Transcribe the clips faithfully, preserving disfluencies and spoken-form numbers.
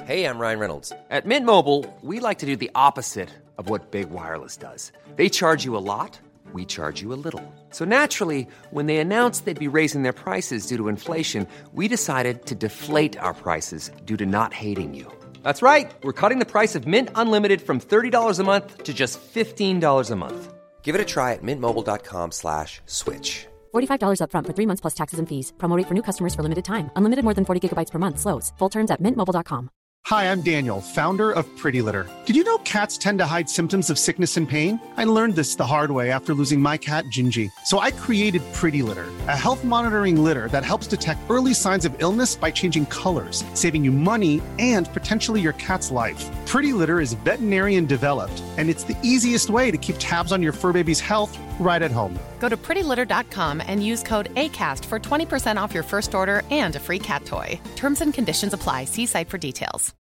Hey, I'm Ryan Reynolds. At Mint Mobile, we like to do the opposite of what Big Wireless does. They charge you a lot, we charge you a little. So naturally, when they announced they'd be raising their prices due to inflation, we decided to deflate our prices due to not hating you. That's right. We're cutting the price of Mint Unlimited from thirty dollars a month to just fifteen dollars a month. Give it a try at mintmobile.com slash switch. forty-five dollars up front for three months plus taxes and fees. Promo rate for new customers for limited time. Unlimited more than forty gigabytes per month. Slows full terms at mint mobile dot com. Hi, I'm Daniel, founder of Pretty Litter. Did you know cats tend to hide symptoms of sickness and pain? I learned this the hard way after losing my cat, Gingy. So I created Pretty Litter, a health monitoring litter that helps detect early signs of illness by changing colors, saving you money and potentially your cat's life. Pretty Litter is veterinarian developed, and it's the easiest way to keep tabs on your fur baby's health right at home. Go to pretty litter dot com and use code ACAST for twenty percent off your first order and a free cat toy. Terms and conditions apply. See site for details.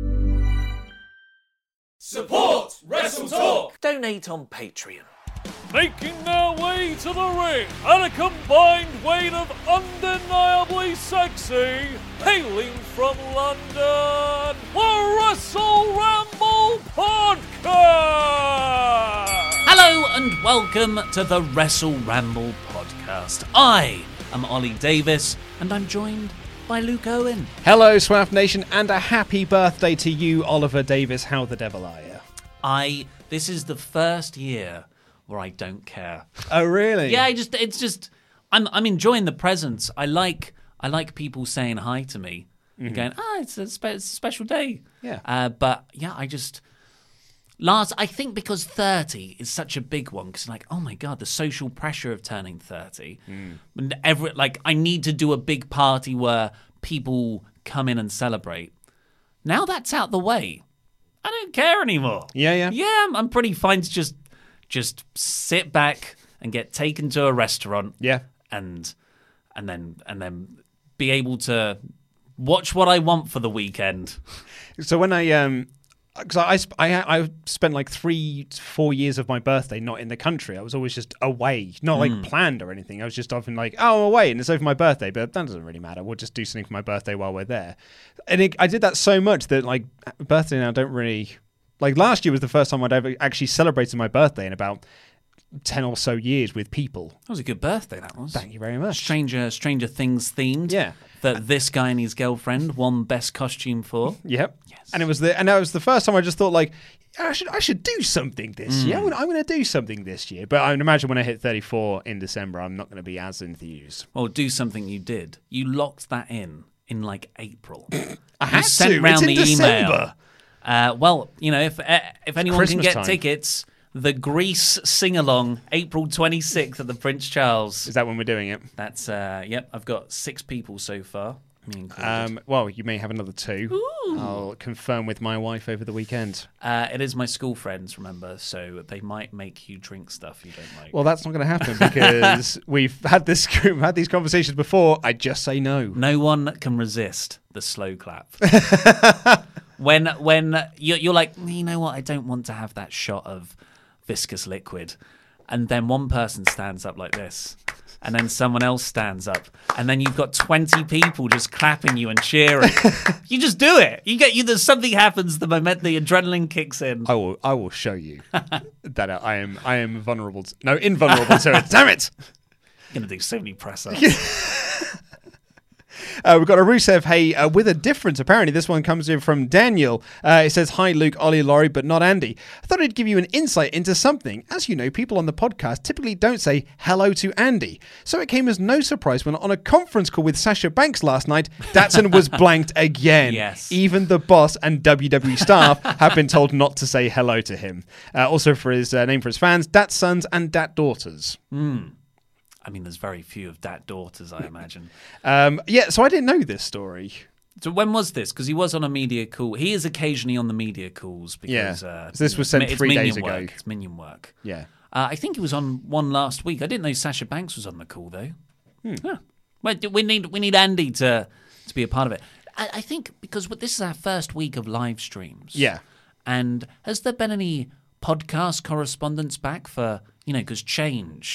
Support Wrestle Talk! Donate on Patreon. Making their way to the ring at a combined weight of undeniably sexy, hailing from London, the Wrestle Ramble Podcast! Hello and welcome to the Wrestle Ramble Podcast. I am Ollie Davis and I'm joined by Luke Owen. Hello, Swaff Nation, and a happy birthday to you, Oliver Davis. How the devil are you? I. This is the first year where I don't care. Oh, really? Yeah, I just. It's just. I'm. I'm enjoying the presents. I like. I like people saying hi to me mm-hmm. and going, "Ah, it's a, spe- it's a special day." Yeah. Uh, but yeah, I just. Last, I think because thirty is such a big one, because like, oh my God, the social pressure of turning thirty. Mm. And every, like, I need to do a big party where people come in and celebrate. Now that's out the way. I don't care anymore. Yeah, yeah. Yeah, I'm, I'm pretty fine to just just sit back and get taken to a restaurant. Yeah. And and then and then be able to watch what I want for the weekend. So when I um Because I, I, I spent like three, four years of my birthday not in the country. I was always just away, not like mm. planned or anything. I was just often like, oh, I'm away and it's over my birthday, but that doesn't really matter. We'll just do something for my birthday while we're there. And it, I did that so much that like birthday now don't really... Like last year was the first time I'd ever actually celebrated my birthday in about ten or so years with people. That was a good birthday, that was. Thank you very much. Stranger Stranger Things themed. Yeah. That this guy and his girlfriend won best costume for. Yep. Yes. And it was the and that was the first time I just thought like, I should I should do something this mm. year. I'm gonna, I'm going to do something this year. But I would imagine when I hit thirty-four in December, I'm not going to be as enthused. Well, do something you did. You locked that in in like April. I had you sent to. round It's in the December. email. Uh, well, you know, if uh, if anyone Christmas can get time. tickets, the Grease sing-along, April twenty-sixth at the Prince Charles. Is that when we're doing it? That's, uh, yep, I've got six people so far, me included. Um, well, you may have another two. Ooh. I'll confirm with my wife over the weekend. Uh, it is my school friends, remember, so they might make you drink stuff you don't like. Well, that's not going to happen because we've had this we've had these conversations before. I just say no. No one can resist the slow clap. when when you're, you're like, you know what, I don't want to have that shot of viscous liquid. And then one person stands up like this. And then someone else stands up. And then you've got twenty people just clapping you and cheering. You just do it. You get you. There's something happens. The moment the adrenaline kicks in. I will. I will show you that I am. I am vulnerable. To, no, invulnerable to it. Damn it! I'm gonna do so many press ups. Uh, we've got a Rusev, hey, uh, with a difference, apparently. This one comes in from Daniel. Uh, it says, hi, Luke, Ollie, Laurie, but not Andy. I thought I'd give you an insight into something. As you know, people on the podcast typically don't say hello to Andy. So it came as no surprise when on a conference call with Sasha Banks last night, Datsun was blanked again. Yes. Even the boss and W W E staff have been told not to say hello to him. Uh, also for his uh, name for his fans, Dat Sons and Dat Daughters. Hmm. I mean, there's very few of Dat daughters, I imagine. um, yeah, so I didn't know this story. So when was this? Because he was on a media call. He is occasionally on the media calls. Because, yeah, uh, so this was sent it's three days work. ago. It's minion work. Yeah. Uh, I think he was on one last week. I didn't know Sasha Banks was on the call, though. Hmm. Yeah. Well, we need we need Andy to, to be a part of it. I, I think because this is our first week of live streams. Yeah. And has there been any podcast correspondence back for, you know, because change...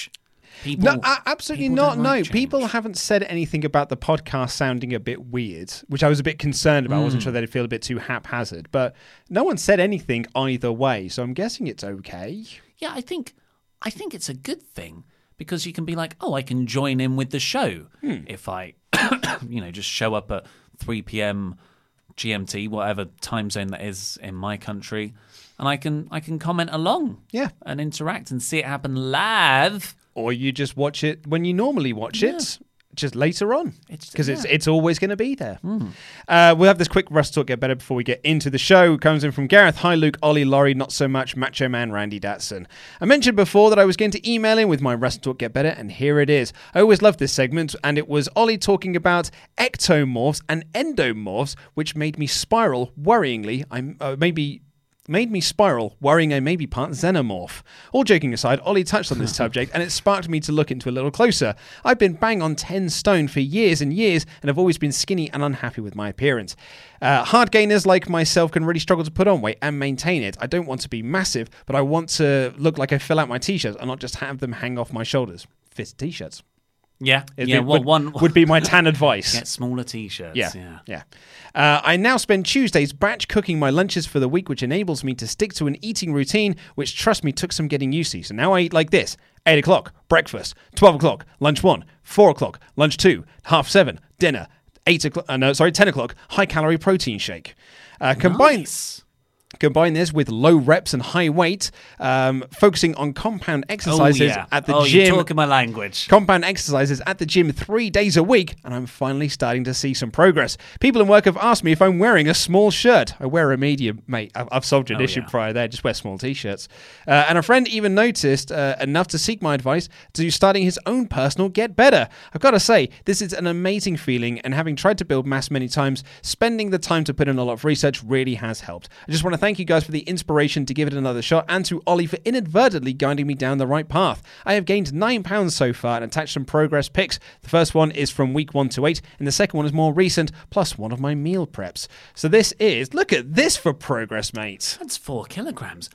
People, No, a- absolutely people not. don't No, like change. people haven't said anything about the podcast sounding a bit weird, which I was a bit concerned about. I wasn't sure they'd feel a bit too haphazard, but no one said anything either way, so I'm guessing it's okay. Yeah, I think I think it's a good thing because you can be like, oh, I can join in with the show Hmm. if I, you know, just show up at three p.m. G M T, whatever time zone that is in my country, and I can I can comment along, Yeah. and interact and see it happen live. Or you just watch it when you normally watch it, just later on, It's- because it's yeah. it's always going to be there. Uh, we'll have this quick Russ Talk Get Better before we get into the show. It comes in from Gareth. Hi, Luke, Ollie, Laurie, not so much, Macho Man, Randy Datson. I mentioned before that I was going to email in with my Russ Talk Get Better, and here it is. I always loved this segment, and it was Ollie talking about ectomorphs and endomorphs, which made me spiral worryingly. I'm uh, maybe. Made me spiral, worrying I may be part xenomorph. All joking aside, Ollie touched on this subject, and it sparked me to look into it a little closer. I've been bang on ten stone for years and years, and have always been skinny and unhappy with my appearance. Uh, hard gainers like myself can really struggle to put on weight and maintain it. I don't want to be massive, but I want to look like I fill out my t-shirts and not just have them hang off my shoulders. Fit t-shirts. Yeah, It yeah. would, Well, one would be my tan advice. get smaller t-shirts. Yeah, yeah. yeah. Uh, I now spend Tuesdays batch cooking my lunches for the week, which enables me to stick to an eating routine, which, trust me, took some getting used to. So now I eat like this: eight o'clock, breakfast; twelve o'clock, lunch one; four o'clock, lunch two; half seven, dinner; eight o'clock, uh, no, sorry, ten o'clock, high-calorie protein shake. Uh, combine. Nice. Combine this with low reps and high weight, um, focusing on compound exercises oh, yeah. at the oh, gym. You're talking my language. Compound exercises at the gym three days a week, and I'm finally starting to see some progress. People in work have asked me if I'm wearing a small shirt. I wear a medium, mate. I've, I've solved your Oh, issue yeah. prior there. Just wear small t-shirts. Uh, and a friend even noticed uh, enough to seek my advice to starting his own personal Get Better. I've got to say, this is an amazing feeling, and having tried to build mass many times, spending the time to put in a lot of research really has helped. I just want to thank you guys for the inspiration to give it another shot, and to Ollie for inadvertently guiding me down the right path. I have gained nine pounds so far and attached some progress pics. The first one is from week one to eight, and the second one is more recent, plus one of my meal preps. So this is, look at this for progress, mate. That's four kilograms.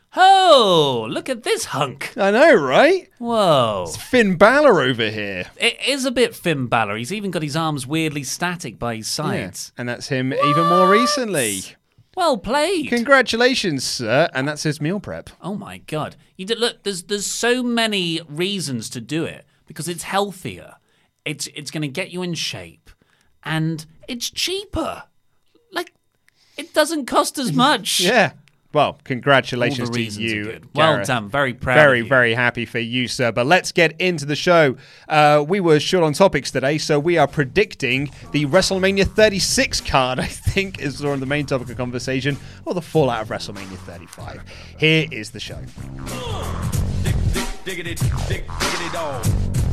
Oh, look at this hunk. I know, right? Whoa. Finn Balor over here. It is a bit Finn Balor. He's even got his arms weirdly static by his sides. And that's him even more recently. Well played. Congratulations, sir. And that's his meal prep. Oh my god! You did, look, there's there's so many reasons to do it because it's healthier, it's it's going to get you in shape, and it's cheaper. Like, it doesn't cost as much. Yeah. Well, congratulations All the to reasons are you. good. Well Gareth. done. Very proud Very, of you. very happy for you, sir. But let's get into the show. Uh, we were short on topics today, so we are predicting the WrestleMania thirty-six card, I think, is sort of the main topic of conversation, or the fallout of WrestleMania thirty-five. Here is the show. Dig, dig, diggity, dig, diggity dog.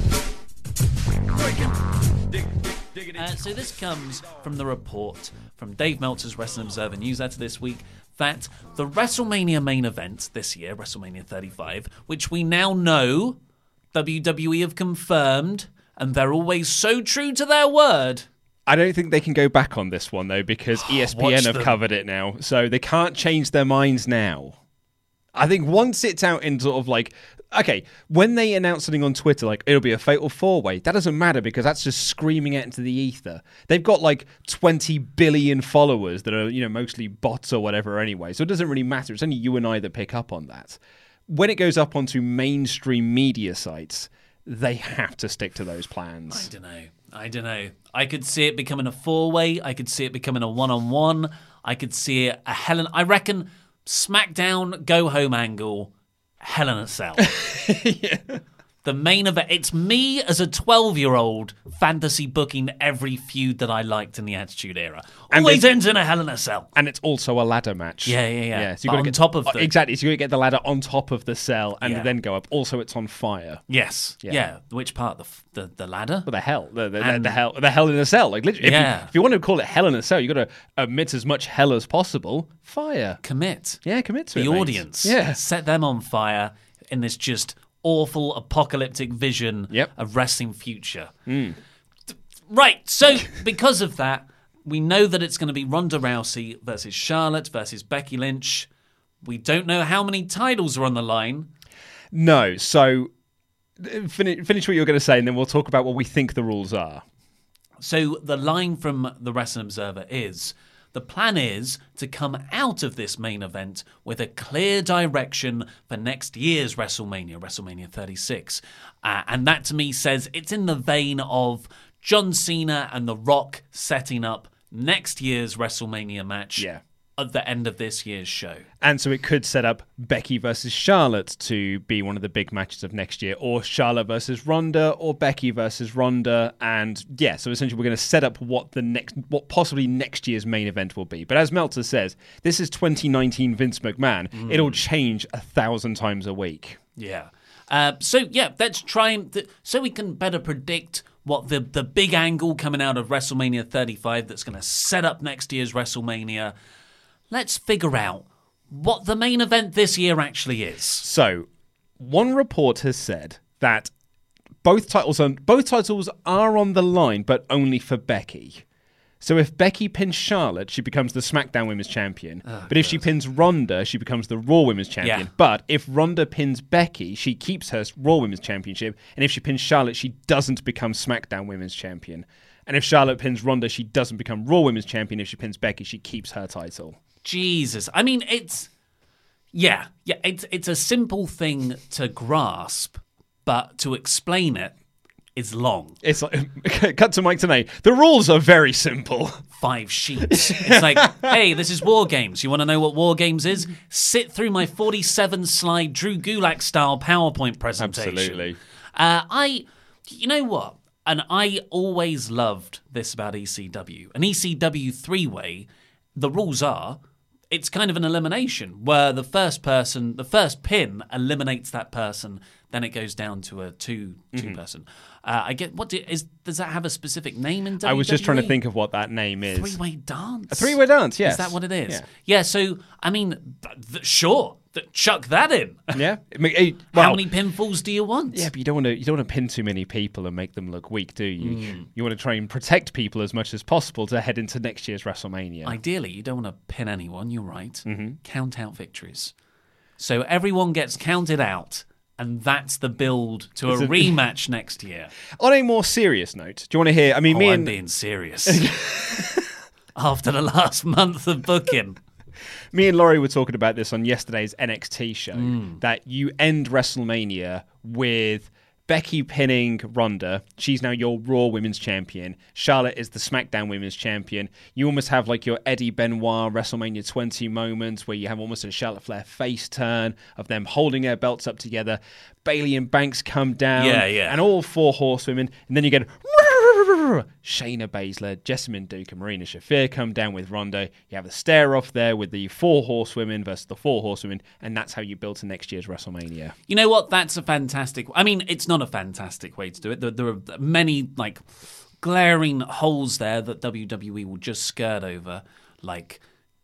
Breaking. Dig, dig, diggity. Uh, so this comes from the report from Dave Meltzer's Wrestling Observer newsletter this week that the WrestleMania main event this year, WrestleMania thirty-five, which we now know W W E have confirmed, and they're always so true to their word. I don't think they can go back on this one, though, because E S P N Watch have them. covered it now, so they can't change their minds now. I think once it's out in sort of like, okay, when they announce something on Twitter, like, it'll be a fatal four-way, that doesn't matter because that's just screaming it into the ether. They've got like twenty billion followers that are, you know, mostly bots or whatever anyway, so it doesn't really matter. It's only you and I that pick up on that. When it goes up onto mainstream media sites, they have to stick to those plans. I don't know. I don't know. I could see it becoming a four-way. I could see it becoming a one-on-one. I could see it a Hell in... I reckon SmackDown go-home angle, Hell in a Cell. Yeah. The main event. It's me as a twelve-year-old fantasy booking every feud that I liked in the Attitude Era. And Always there's- ends in a Hell in a Cell. And it's also a ladder match. Yeah, yeah, yeah. yeah so But gotta on get, top of the- exactly. So you got to get the ladder on top of the cell and Yeah. then go up. Also, it's on fire. Yes. Yeah. Yeah. Which part? The f- the, the ladder? What the hell? The, the, And- the hell? The hell in a cell. Like literally, if, Yeah. you, if you want to call it hell in a cell, you got to emit as much hell as possible. Fire. Commit. Yeah, commit to The it. mate. audience. Yeah. Set them on fire in this just awful apocalyptic vision Yep. of wrestling future. D- Right. So because of that, we know that it's going to be Ronda Rousey versus Charlotte versus Becky Lynch. We don't know how many titles are on the line. No. So finish, finish what you were going to say, and then we'll talk about what we think the rules are. So the line from the Wrestling Observer is, the plan is to come out of this main event with a clear direction for next year's WrestleMania, WrestleMania thirty-six. Uh, and that to me says it's in the vein of John Cena and The Rock setting up next year's WrestleMania match Yeah. at the end of this year's show. And so it could set up Becky versus Charlotte to be one of the big matches of next year, or Charlotte versus Ronda, or Becky versus Ronda. And yeah, so essentially we're going to set up what the next, what possibly next year's main event will be. But as Meltzer says, this is twenty nineteen Vince McMahon. Mm. It'll change a thousand times a week. Yeah. Uh, so yeah, let's try and th- so we can better predict what the the big angle coming out of WrestleMania thirty-five that's going to set up next year's WrestleMania. Let's figure out what the main event this year actually is. So, one report has said that both titles are, both titles are on the line, but only for Becky. So if Becky pins Charlotte, she becomes the SmackDown Women's Champion. Oh, but if God. she pins Ronda, she becomes the Raw Women's Champion. Yeah. But if Ronda pins Becky, she keeps her Raw Women's Championship. And if she pins Charlotte, she doesn't become SmackDown Women's Champion. And if Charlotte pins Ronda, she doesn't become Raw Women's Champion. If she pins Becky, she keeps her title. Jesus. I mean, it's... Yeah, yeah. It's, it's a simple thing to grasp, but to explain it is long. It's like, cut to Mike Tenay. The rules are very simple. Five sheets. It's like, hey, this is War Games. You want to know what War Games is? Sit through my forty-seven slide Drew Gulak style PowerPoint presentation. Absolutely. Uh, I, you know what? And I always loved this about E C W. An E C W three-way, the rules are, it's kind of an elimination where the first person, the first pin eliminates that person. Then it goes down to a two two mm-hmm. person. Uh, I get what do, is does that have a specific name in W W E? I was just trying to think of what that name is. Three way dance. A three way dance. Yes. Is that what it is? Yeah. yeah so I mean, th- th- sure, th- chuck that in. Yeah. I mean, it, well, how many pinfalls do you want? Yeah, but you don't want to you don't want to pin too many people and make them look weak, do you? Mm. You want to try and protect people as much as possible to head into next year's WrestleMania. Ideally, you don't want to pin anyone. You're right. Mm-hmm. Count out victories. So everyone gets counted out. And that's the build to a, a rematch next year. On a more serious note, do you want to hear? I mean, oh, me I'm and being serious. After the last month of booking, me and Laurie were talking about this on yesterday's N X T show. Mm. That you end WrestleMania with Becky pinning Ronda. She's now your Raw Women's Champion. Charlotte is the SmackDown Women's Champion. You almost have like your Eddie Benoit WrestleMania twenty moment where you have almost a Charlotte Flair face turn of them holding their belts up together. Bayley and Banks come down. Yeah, yeah. And all four horsewomen. And then you get Shayna Baszler, Jessamine Duke, and Marina Shafir come down with Ronda. You have a stare off there with the four horsewomen versus the four horsewomen, and that's how you build to next year's WrestleMania. You know what? That's a fantastic... I mean, it's not a fantastic way to do it. There, there are many, like, glaring holes there that W W E will just skirt over, like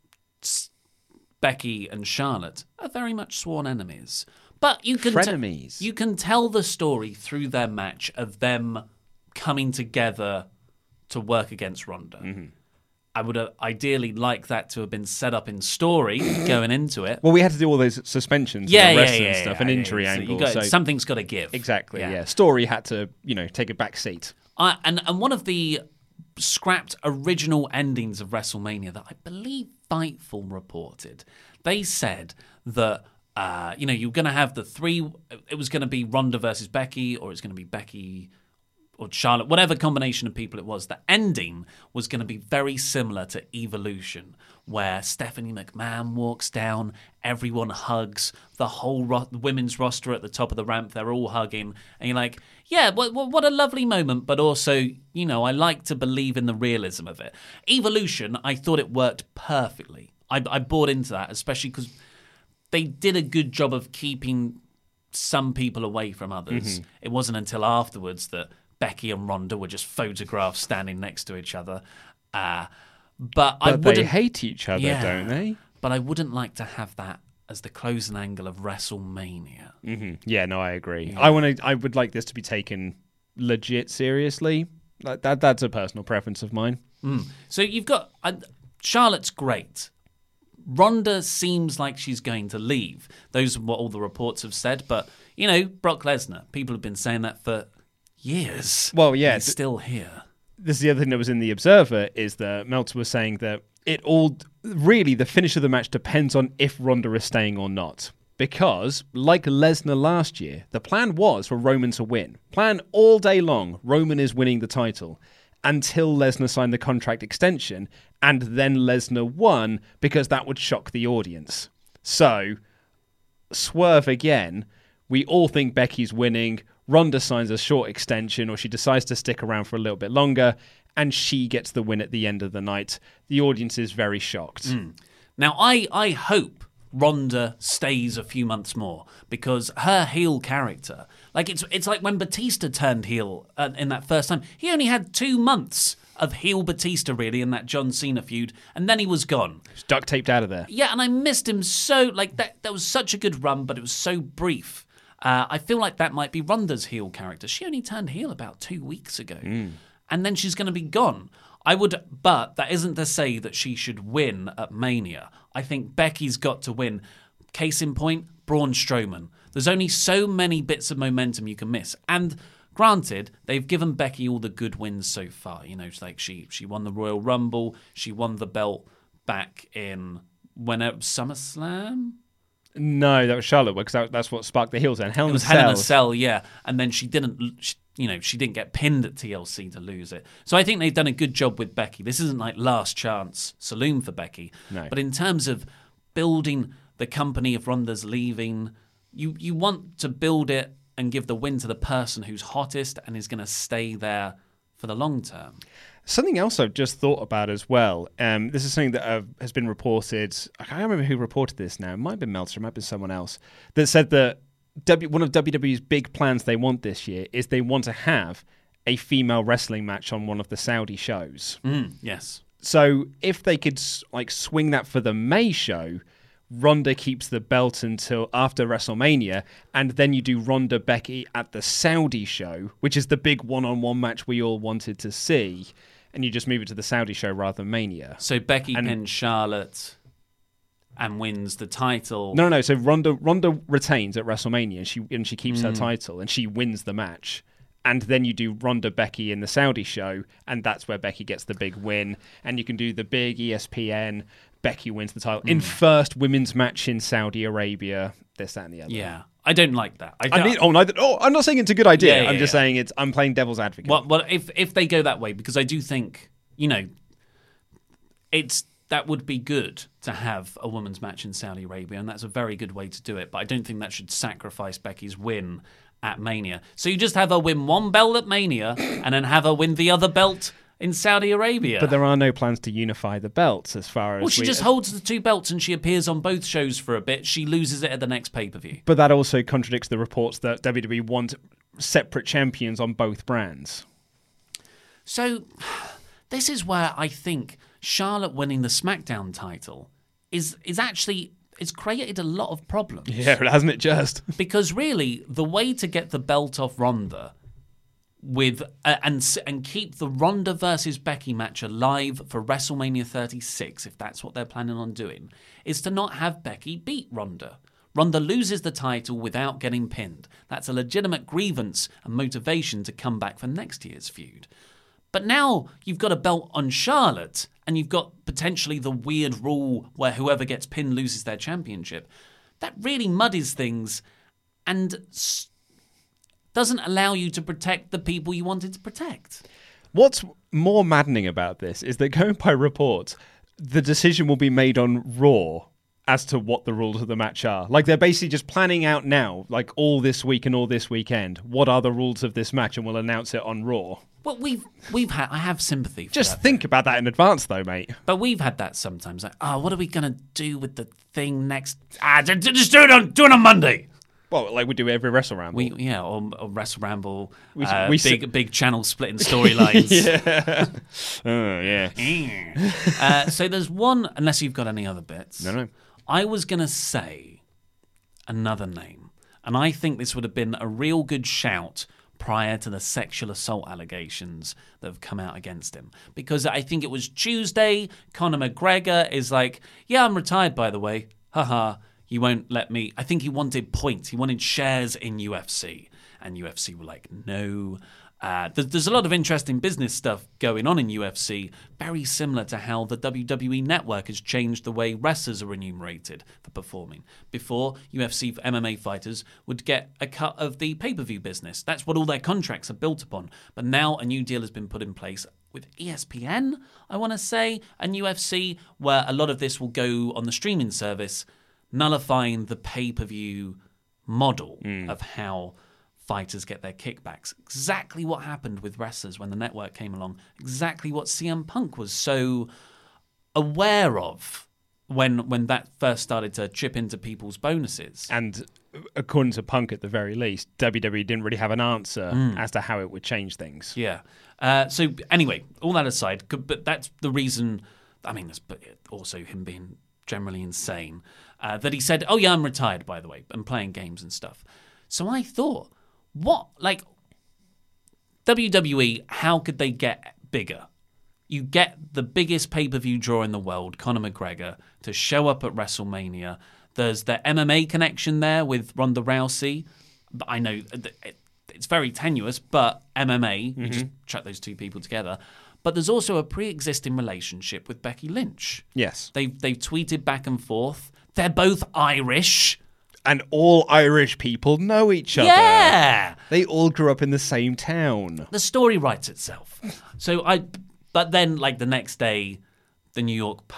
Becky and Charlotte are very much sworn enemies. But you can, Frenemies. T- you can tell the story through their match of them coming together to work against Ronda. Mm-hmm. I would have ideally like that to have been set up in story going into it. Well, we had to do all those suspensions, yeah, and yeah, wrestling yeah, stuff, yeah, and yeah, injury yeah. So angles. got, so something's got to give. Exactly. Yeah. Yeah. Story had to, you know, take a back seat. I, and and one of the scrapped original endings of WrestleMania that I believe Fightful reported, they said that. Uh, you know, you're going to have the three. It was going to be Ronda versus Becky, or it's going to be Becky or Charlotte, whatever combination of people it was. The ending was going to be very similar to Evolution, where Stephanie McMahon walks down, everyone hugs, the whole ro- women's roster at the top of the ramp, they're all hugging, and you're like, yeah, what, what a lovely moment, but also, you know, I like to believe in the realism of it. Evolution, I thought it worked perfectly. I, I bought into that, especially because they did a good job of keeping some people away from others. Mm-hmm. It wasn't until afterwards that Becky and Ronda were just photographed standing next to each other. Uh, but but I wouldn't, they hate each other, yeah, don't they? But I wouldn't like to have that as the closing angle of WrestleMania. Mm-hmm. Yeah, no, I agree. Yeah. I want to. I would like this to be taken legit seriously. That, that that's a personal preference of mine. Mm. So you've got uh, Charlotte's great. Ronda seems like she's going to leave. Those are what all the reports have said, but You know, Brock Lesnar. People have been saying that for years. Well, yeah, He's th- still here. This is the other thing that was in the Observer, is that Meltzer was saying that it all, really, the finish of the match depends on if Ronda is staying or not. Because, like Lesnar last year, the plan was for Roman to win. Plan all day long, Roman is winning the title. Until Lesnar signed the contract extension, and then Lesnar won, because that would shock the audience. So, swerve again. We all think Becky's winning. Ronda signs a short extension, or she decides to stick around for a little bit longer, and she gets the win at the end of the night. The audience is very shocked. Mm. Now, I, I hope Ronda stays a few months more, because her heel character, like it's it's like when Batista turned heel uh, in that first time, he only had two months of heel Batista really in that John Cena feud, and then he was gone. He's duct taped out of there. Yeah, and I missed him so, like that, that was such a good run, but it was so brief. Uh, I feel like that might be Ronda's heel character. She only turned heel about two weeks ago, mm. and then she's going to be gone. I would, but that isn't to say that she should win at Mania. I think Becky's got to win. Case in point, Braun Strowman. There's only so many bits of momentum you can miss. And granted, they've given Becky all the good wins so far. You know, like she she won the Royal Rumble. She won the belt back in when it was SummerSlam. No, that was Charlotte, because that, that's what sparked the heel turn. Hell in it was a Hell in a Cell. Cell, yeah. And then she didn't, she, you know, she didn't get pinned at T L C to lose it. So I think they've done a good job with Becky. This isn't like last chance saloon for Becky. No. But in terms of building the company, if Ronda's leaving, you, you want to build it and give the win to the person who's hottest and is going to stay there for the long term. Something else I've just thought about as well. Um, this is something that uh, has been reported. I can't remember who reported this now. It might have been Meltzer, it might have been someone else. That said that w, one of W W E's big plans they want this year is they want to have a female wrestling match on one of the Saudi shows. Mm, yes. So if they could like swing that for the May show, Ronda keeps the belt until after WrestleMania, and then you do Ronda Becky at the Saudi show, which is the big one-on-one match we all wanted to see. And you just move it to the Saudi show rather than Mania. So Becky and, pins Charlotte and wins the title. No, no, no. So Ronda Ronda retains at WrestleMania, and she and she keeps Mm. her title, and she wins the match. And then you do Ronda Becky in the Saudi show, and that's where Becky gets the big win. And you can do the big E S P N, Becky wins the title. Mm. In first women's match in Saudi Arabia, this, that, and the other. Yeah. I don't like that. I, I don't, mean, oh, neither, oh, I'm not saying it's a good idea. Yeah, yeah, I'm just yeah. saying it's. I'm playing devil's advocate. Well, well, if if they go that way, because I do think, you know, it's that would be good to have a women's match in Saudi Arabia, and that's a very good way to do it. But I don't think that should sacrifice Becky's win at Mania. So you just have her win one belt at Mania, and then have her win the other belt in Saudi Arabia. But there are no plans to unify the belts as far as. Well, she we, just holds the two belts and she appears on both shows for a bit. She loses it at the next pay-per-view. But that also contradicts the reports that W W E want separate champions on both brands. So, this is where I think Charlotte winning the SmackDown title is is actually, it's created a lot of problems. Yeah, hasn't it just? Because really, the way to get the belt off Ronda with uh, and and keep the Ronda versus Becky match alive for WrestleMania thirty-six, if that's what they're planning on doing, is to not have Becky beat Ronda. Ronda loses the title without getting pinned. That's a legitimate grievance and motivation to come back for next year's feud. But now you've got a belt on Charlotte, and you've got potentially the weird rule where whoever gets pinned loses their championship. That really muddies things and st- doesn't allow you to protect the people you wanted to protect. What's more maddening about this is that, going by reports, the decision will be made on Raw as to what the rules of the match are. Like, they're basically just planning out now, like all this week and all this weekend, what are the rules of this match, and we'll announce it on Raw. Well, we've we've had. I have sympathy for Just that. think about that in advance, though, mate. But we've had that sometimes. Like, oh, what are we gonna do with the thing next? Ah, j- j- just do it on do it on Monday. Well, like we do every Wrestle Ramble. We yeah, or, or Wrestle Ramble. We- uh, we big s- big channel splitting storylines. yeah. Oh, yeah. uh, so there's one. Unless you've got any other bits. No, no. I was gonna say another name, and I think this would have been a real good shout prior to the sexual assault allegations that have come out against him. Because I think it was Tuesday, Conor McGregor is like, yeah, I'm retired, by the way. Haha. You won't let me. I think he wanted points. He wanted shares in U F C. And U F C were like, no. Uh, there's, there's a lot of interesting business stuff going on in U F C, very similar to how the W W E Network has changed the way wrestlers are remunerated for performing. Before, U F C M M A fighters would get a cut of the pay-per-view business. That's what all their contracts are built upon. But now a new deal has been put in place with E S P N, I want to say, and U F C, where a lot of this will go on the streaming service, nullifying the pay-per-view model mm. of how fighters get their kickbacks. Exactly what happened with wrestlers when the network came along. Exactly what C M Punk was so aware of when when that first started to chip into people's bonuses. And according to Punk, at the very least, W W E didn't really have an answer mm. as to how it would change things. Yeah. Uh, so anyway, all that aside, but that's the reason. I mean, there's also him being generally insane. Uh, that he said, "Oh yeah, I'm retired, by the way, and playing games and stuff." So I thought, what, like, W W E, how could they get bigger? You get the biggest pay-per-view draw in the world, Conor McGregor, to show up at WrestleMania. There's the M M A connection there with Ronda Rousey. I know it's very tenuous, but M M A, mm-hmm. you just chuck those two people together. But there's also a pre-existing relationship with Becky Lynch. Yes. They've, they've tweeted back and forth. They're both Irish. And all Irish people know each other. Yeah. They all grew up in the same town. The story writes itself. So I, but then like the next day, the New York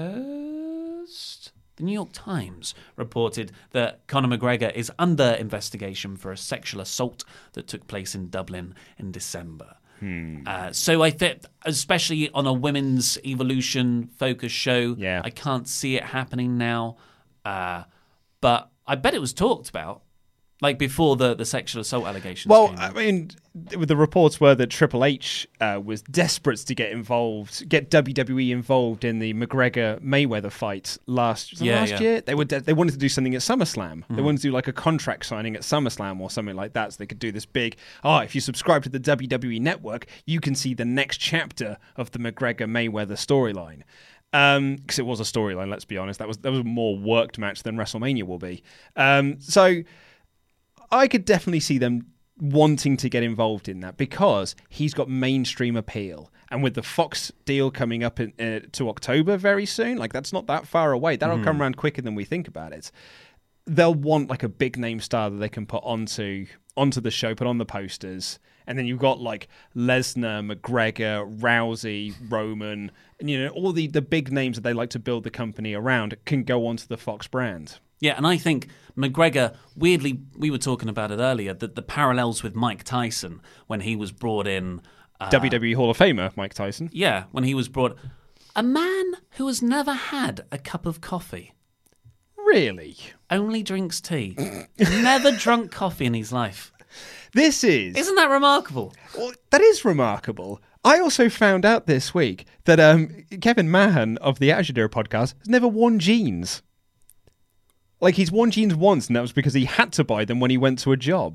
Post, the New York Times reported that Conor McGregor is under investigation for a sexual assault that took place in Dublin in December. Hmm. Uh, so I think, especially on a women's evolution focused show, yeah. I can't see it happening now. Uh, but I bet it was talked about, like before the, the sexual assault allegations well, came I out. mean, the reports were that Triple H uh, was desperate to get involved, get W W E involved in the McGregor-Mayweather fight last, yeah, last yeah. year. They, were de- they wanted to do something at SummerSlam. Mm. They wanted to do like a contract signing at SummerSlam or something like that, so they could do this big, oh, if you subscribe to the W W E Network, you can see the next chapter of the McGregor-Mayweather storyline. Because um, it was a storyline, let's be honest. That was that was a more worked match than WrestleMania will be. Um, so I could definitely see them wanting to get involved in that because he's got mainstream appeal. And with the Fox deal coming up in, uh, to October very soon, like that's not that far away. That'll mm. come around quicker than we think about it. They'll want like a big name star that they can put onto onto the show, put on the posters. And then you've got like Lesnar, McGregor, Rousey, Roman, and you know, all the, the big names that they like to build the company around can go onto the Fox brand. Yeah, and I think McGregor, weirdly, we were talking about it earlier, that the parallels with Mike Tyson when he was brought in. Uh, W W E Hall of Famer, Mike Tyson. Yeah, when he was brought. A man who has never had a cup of coffee. Really? Only drinks tea. Never drunk coffee in his life. This is... Isn't that remarkable? Well, that is remarkable. I also found out this week that um, Kevin Mahan of the Attitude Era podcast has never worn jeans. Like, he's worn jeans once, and that was because he had to buy them when he went to a job.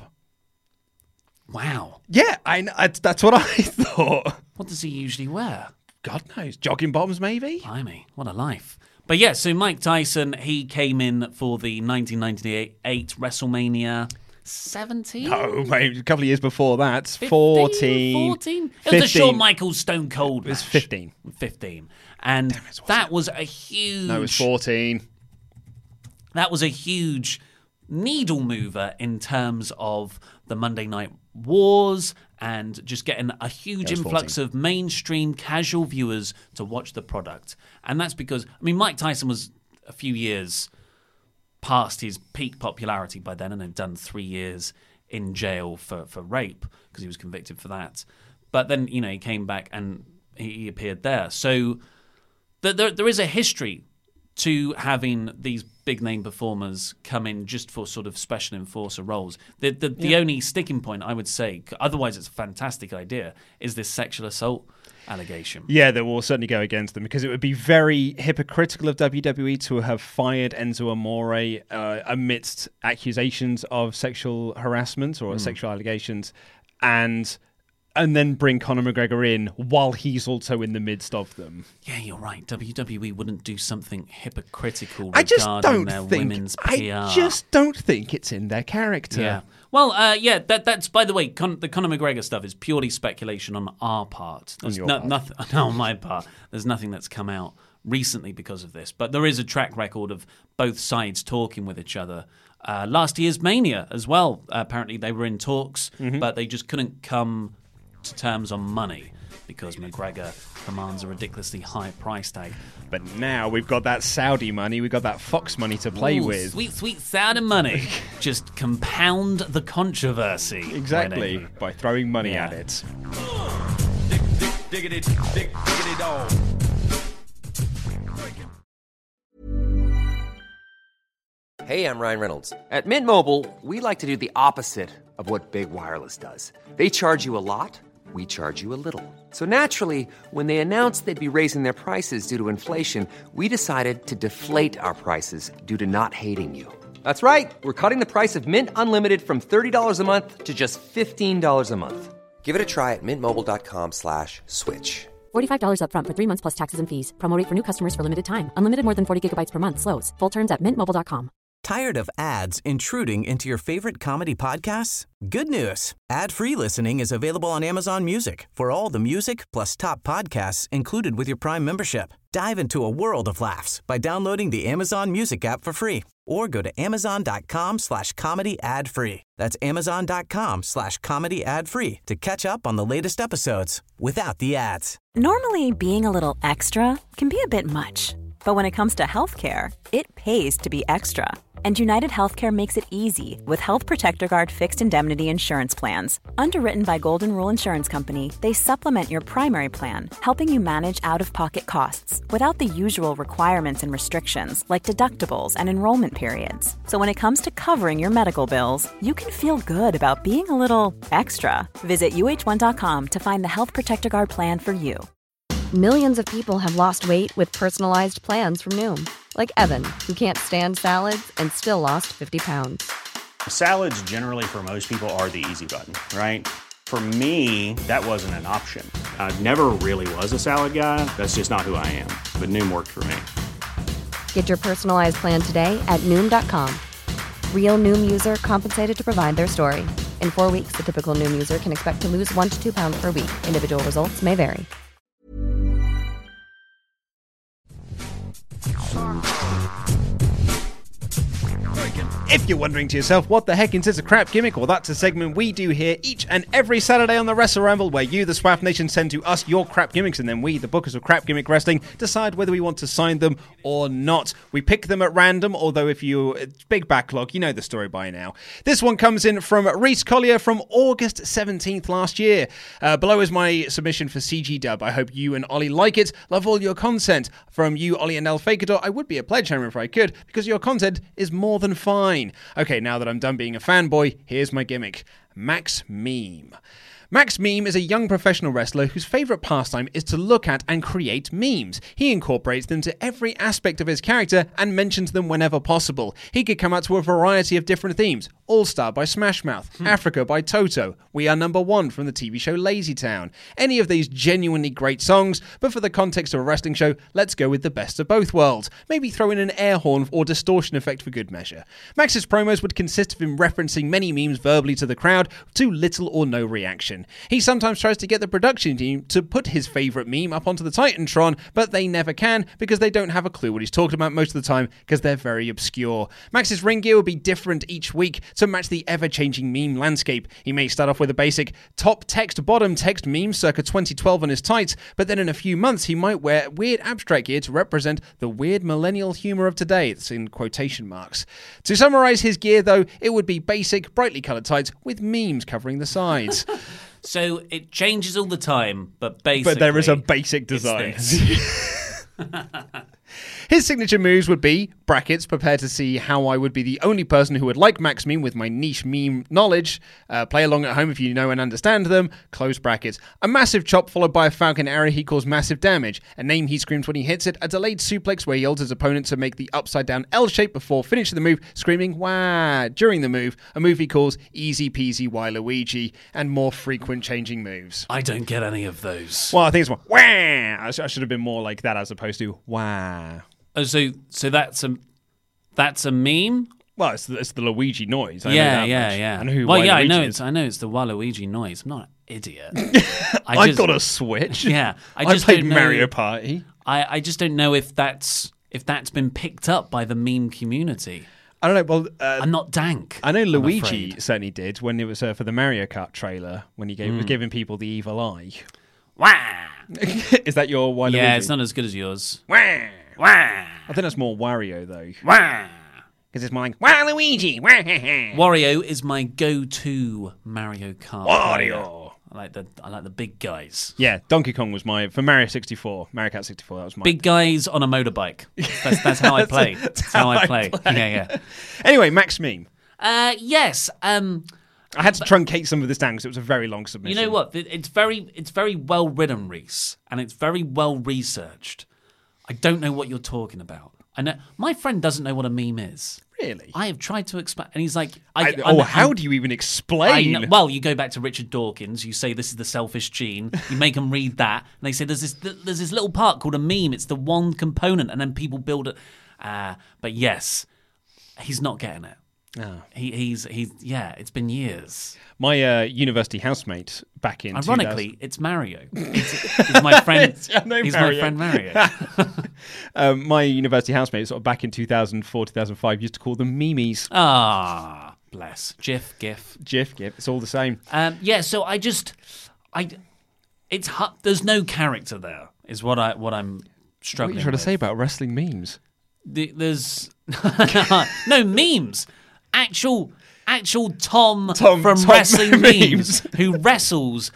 Wow. Yeah, I, I, that's what I thought. What does he usually wear? God knows. Jogging bottoms, maybe? Blimey, what a life. But yeah, so Mike Tyson, he came in for the nineteen ninety-eight WrestleMania... seventeen? No, maybe a couple of years before that. fifteen, fourteen. fourteen? It was the Shawn Michaels Stone Cold match. It was fifteen. fifteen. And Damn, it that was a huge... No, it was fourteen. That was a huge needle mover in terms of the Monday Night Wars and just getting a huge influx of mainstream casual viewers to watch the product. And that's because, I mean, Mike Tyson was a few years... past his peak popularity by then and had done three years in jail for, for rape because he was convicted for that. But then, you know, he came back and he, he appeared there. So th- there, there is a history to having these big-name performers come in just for sort of special enforcer roles. The, the, the yeah. only sticking point, I would say, otherwise it's a fantastic idea, is this sexual assault allegation. Yeah, that will certainly go against them because it would be very hypocritical of W W E to have fired Enzo Amore uh, amidst accusations of sexual harassment or mm. sexual allegations and and then bring Conor McGregor in while he's also in the midst of them. Yeah, you're right. W W E wouldn't do something hypocritical I regarding just don't their think, women's P R. I just don't think it's in their character. Yeah. Well, uh, yeah, that, that's, by the way, Con- the Conor McGregor stuff is purely speculation on our part. There's On your no, part. Nothing, no, on my part. There's nothing that's come out recently because of this. But there is a track record of both sides talking with each other. Uh, last year's Mania as well. Uh, apparently they were in talks, Mm-hmm. but they just couldn't come to terms on money because McGregor commands a ridiculously high price tag. But now we've got that Saudi money, we've got that Fox money to play Ooh, with. Sweet, sweet Saudi money. Just compound the controversy. Exactly, Winning. by throwing money Yeah. at it. Dig, dig, diggity, dig, diggity dog. Hey, I'm Ryan Reynolds. At Mint Mobile, we like to do the opposite of what Big Wireless does. They charge you a lot, we charge you a little. So naturally, when they announced they'd be raising their prices due to inflation, we decided to deflate our prices due to not hating you. That's right. We're cutting the price of Mint Unlimited from thirty dollars a month to just fifteen dollars a month. Give it a try at mintmobile.com slash switch. forty-five dollars up front for three months plus taxes and fees. Promo rate for new customers for limited time. Unlimited more than forty gigabytes per month slows. Full terms at mint mobile dot com. Tired of ads intruding into your favorite comedy podcasts? Good news. Ad-free listening is available on Amazon Music for all the music plus top podcasts included with your Prime membership. Dive into a world of laughs by downloading the Amazon Music app for free or go to amazon.com slash comedy ad free. That's amazon.com slash comedy ad free to catch up on the latest episodes without the ads. Normally, being a little extra can be a bit much. But when it comes to healthcare, it pays to be extra. And United Healthcare makes it easy with Health Protector Guard fixed indemnity insurance plans. Underwritten by Golden Rule Insurance Company, they supplement your primary plan, helping you manage out-of-pocket costs without the usual requirements and restrictions like deductibles and enrollment periods. So when it comes to covering your medical bills, you can feel good about being a little extra. Visit U H one dot com to find the Health Protector Guard plan for you. Millions of people have lost weight with personalized plans from Noom. Like Evan, who can't stand salads and still lost fifty pounds. Salads generally for most people are the easy button, right? For me, that wasn't an option. I never really was a salad guy. That's just not who I am. But Noom worked for me. Get your personalized plan today at Noom dot com. Real Noom user compensated to provide their story. In four weeks, the typical Noom user can expect to lose one to two pounds per week. Individual results may vary. If you're wondering to yourself, what the heck is a crap gimmick? Well, that's a segment we do here each and every Saturday on the Wrestle Ramble, where you, the Swaff Nation, send to us your crap gimmicks, and then we, the bookers of Crap Gimmick Wrestling, decide whether we want to sign them or not. We pick them at random, although if you... It's big backlog, you know the story by now. This one comes in from Reese Collier from August seventeenth last year. Uh, below is my submission for C G Dub. I hope you and Ollie like it. Love all your content. From you, Ollie and El Fakador, I would be a pledge hammer if I could, because your content is more than fine. Okay, now that I'm done being a fanboy, here's my gimmick. Max Meme. Max Meme is a young professional wrestler whose favourite pastime is to look at and create memes. He incorporates them to every aspect of his character and mentions them whenever possible. He could come out to a variety of different themes. All-Star by Smash Mouth, hmm. Africa by Toto, We Are Number One from the T V show Lazy Town. Any of these genuinely great songs, but for the context of a wrestling show, let's go with the best of both worlds. Maybe throw in an air horn or distortion effect for good measure. Max's promos would consist of him referencing many memes verbally to the crowd, to little or no reaction. He sometimes tries to get the production team to put his favourite meme up onto the Titantron, but they never can because they don't have a clue what he's talking about most of the time because they're very obscure. Max's ring gear will be different each week to match the ever-changing meme landscape. He may start off with a basic top text, bottom text meme circa twenty twelve on his tights, but then in a few months he might wear weird abstract gear to represent the weird millennial humour of today. It's in quotation marks. To summarise his gear though, it would be basic, brightly coloured tights with memes covering the sides. So it changes all the time, but basically... But there is a basic design. His signature moves would be, brackets, prepare to see how I would be the only person who would like Max Meme with my niche meme knowledge. Uh, play along at home if you know and understand them. Close brackets. A massive chop followed by a Falcon Arrow he calls massive damage. A name he screams when he hits it. A delayed suplex where he holds his opponent to make the upside down L shape before finishing the move, screaming wah during the move. A move he calls easy peasy Waluigi. And more frequent changing moves. I don't get any of those. Well, I think it's more wah. I should have been more like that as opposed to wah. Oh, so so that's a that's a meme. Well, it's the, it's the Luigi noise. I yeah, know that yeah, much. yeah. I know who well, yeah, Waluigi I know is. it's I know it's the Waluigi noise. I'm not an idiot. I I've just, got a Switch. Yeah, I I, just played don't know, Mario Party. I, I just don't know if that's if that's been picked up by the meme community. I don't know. Well, uh, I'm not dank. I know I'm Luigi afraid. certainly did when it was uh, for the Mario Kart trailer when he gave, Mm. was giving people the evil eye. Wah! Is that your Waluigi? Yeah, it's not as good as yours. Wah! Wah! I think that's more Wario though. Wah! Because it's more like Waluigi. Wah! Wario is my go-to Mario Kart. Wario. player. I like the I like the big guys. Yeah, Donkey Kong was my for Mario sixty-four. Mario Kart sixty-four. That was my Big guys on a motorbike. That's that's how I play. That's, That's how, how I I play. play. Yeah, yeah. Anyway, Max Meme. Uh, yes. Um, I had to truncate some of this down because it was a very long submission. you know what? It- It's very it's very well written, Reese, and it's very well researched. I don't know what you're talking about. I know my friend doesn't know what a meme is. Really? I have tried to explain, and he's like, I, I, oh, I'm- how I'm- do you even I explain? know, well, you go back to Richard Dawkins. You say this is the selfish gene. You make them read that, and they say there's this there's this little part called a meme. It's the one component, and then people build it. Uh, but yes, he's not getting it. Oh. He, he's he's yeah. It's been years. My uh, university housemate back in Ironically, it's Mario. It's, it's my friend. I know he's Mario. my friend Mario. um, my university housemate, sort of back in two thousand four, two thousand five, used to call them memes. Ah, bless. GIF, GIF, GIF, GIF. It's all the same. Um, yeah. So I just, I, it's hu- there's no character there. Is what I what I'm What are struggling. you trying with. to say about wrestling memes? The, there's no memes. Actual, actual Tom, Tom- from Tom wrestling memes. memes who wrestles.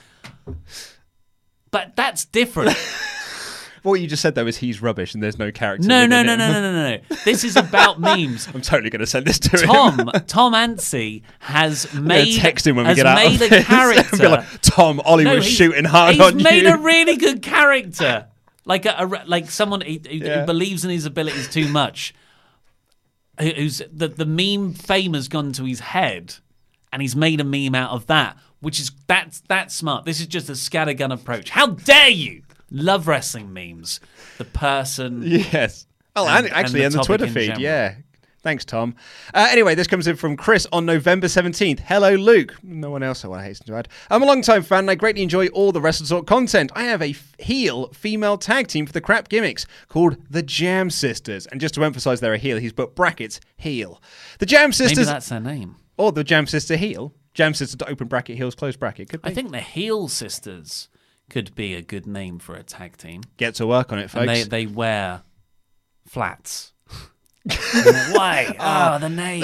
But that's different. What you just said though is he's rubbish and there's no character. No, no, within no, him. no, no, no, no. This is about memes. I'm totally going to send this to him. Tom, Tom Anstey has I'm gonna made text him when we has get out made of a this. character. Be like, Tom, Ollie No, was he's- shooting hard he's on made you. a really good character, like a, a like someone who, who, Yeah. who believes in his abilities too much. Who- Who's the the meme fame has gone to his head, and he's made a meme out of that, which is that's that's smart. This is just a scattergun approach. How dare you? Love wrestling memes. The person, Yes. Oh, And- and, actually, and and the the, topic Twitter in feed. general. Yeah. Thanks, Tom. Uh, anyway, this comes in from Chris on November seventeenth. Hello, Luke. No one else I want to hasten to add. I'm a long-time fan and I greatly enjoy all the Wrestle Talk content. I have a f- heel female tag team for the crap gimmicks called the Jam Sisters. And just to emphasize they're a heel, he's put brackets, heel. The Jam maybe Sisters, that's their name. or the Jam Sister heel. Jam Sister to open bracket, heels, close bracket. Could be. I think the Heel Sisters could be a good name for a tag team. Get to work on it, folks. And they they wear flats. Why? Oh, the name.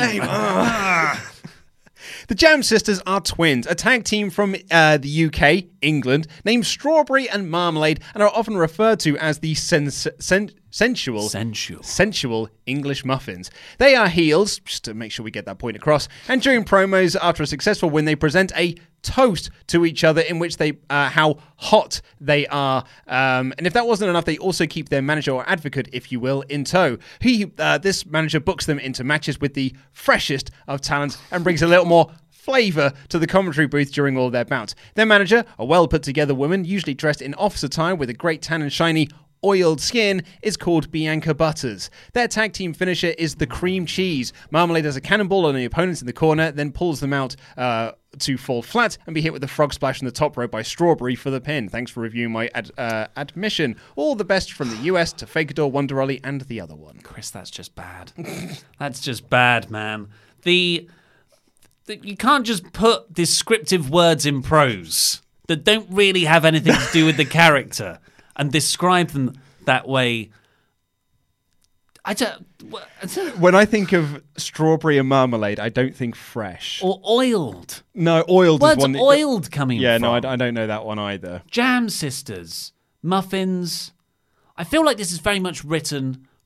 The Jam Sisters are twins, a tag team from uh, the U K, England, named Strawberry and Marmalade, and are often referred to as the sens- sen- sensual, Sensual. sensual English muffins. They are heels, just to make sure we get that point across, and during promos after a successful win, they present a toast to each other in which they uh, how hot they are, um, and if that wasn't enough, they also keep their manager or advocate, if you will, in tow. He uh, this manager books them into matches with the freshest of talents and brings a little more flavour to the commentary booth during all their bouts. Their manager, a well put together woman, usually dressed in office attire with a great tan and shiny oiled skin, is called Bianca Butters. Their tag team finisher is the cream cheese. Marmalade does a cannonball on the opponents in the corner, then pulls them out uh, to fall flat and be hit with a frog splash in the top rope by Strawberry for the pin. Thanks for reviewing my ad- uh, admission. All the best from the U S to Fakador, Wonder Ollie, and the other one. Chris, that's just bad. That's just bad, man. The, the you can't just put descriptive words in prose that don't really have anything to do with the character and describe them that way. I don't. what- When I think of Strawberry and Marmalade, I don't think fresh. Or oiled. No, oiled Where's is one. that- oiled coming Yeah, from? no, I, I don't know that one either. Jam Sisters, muffins. I feel like this is very much written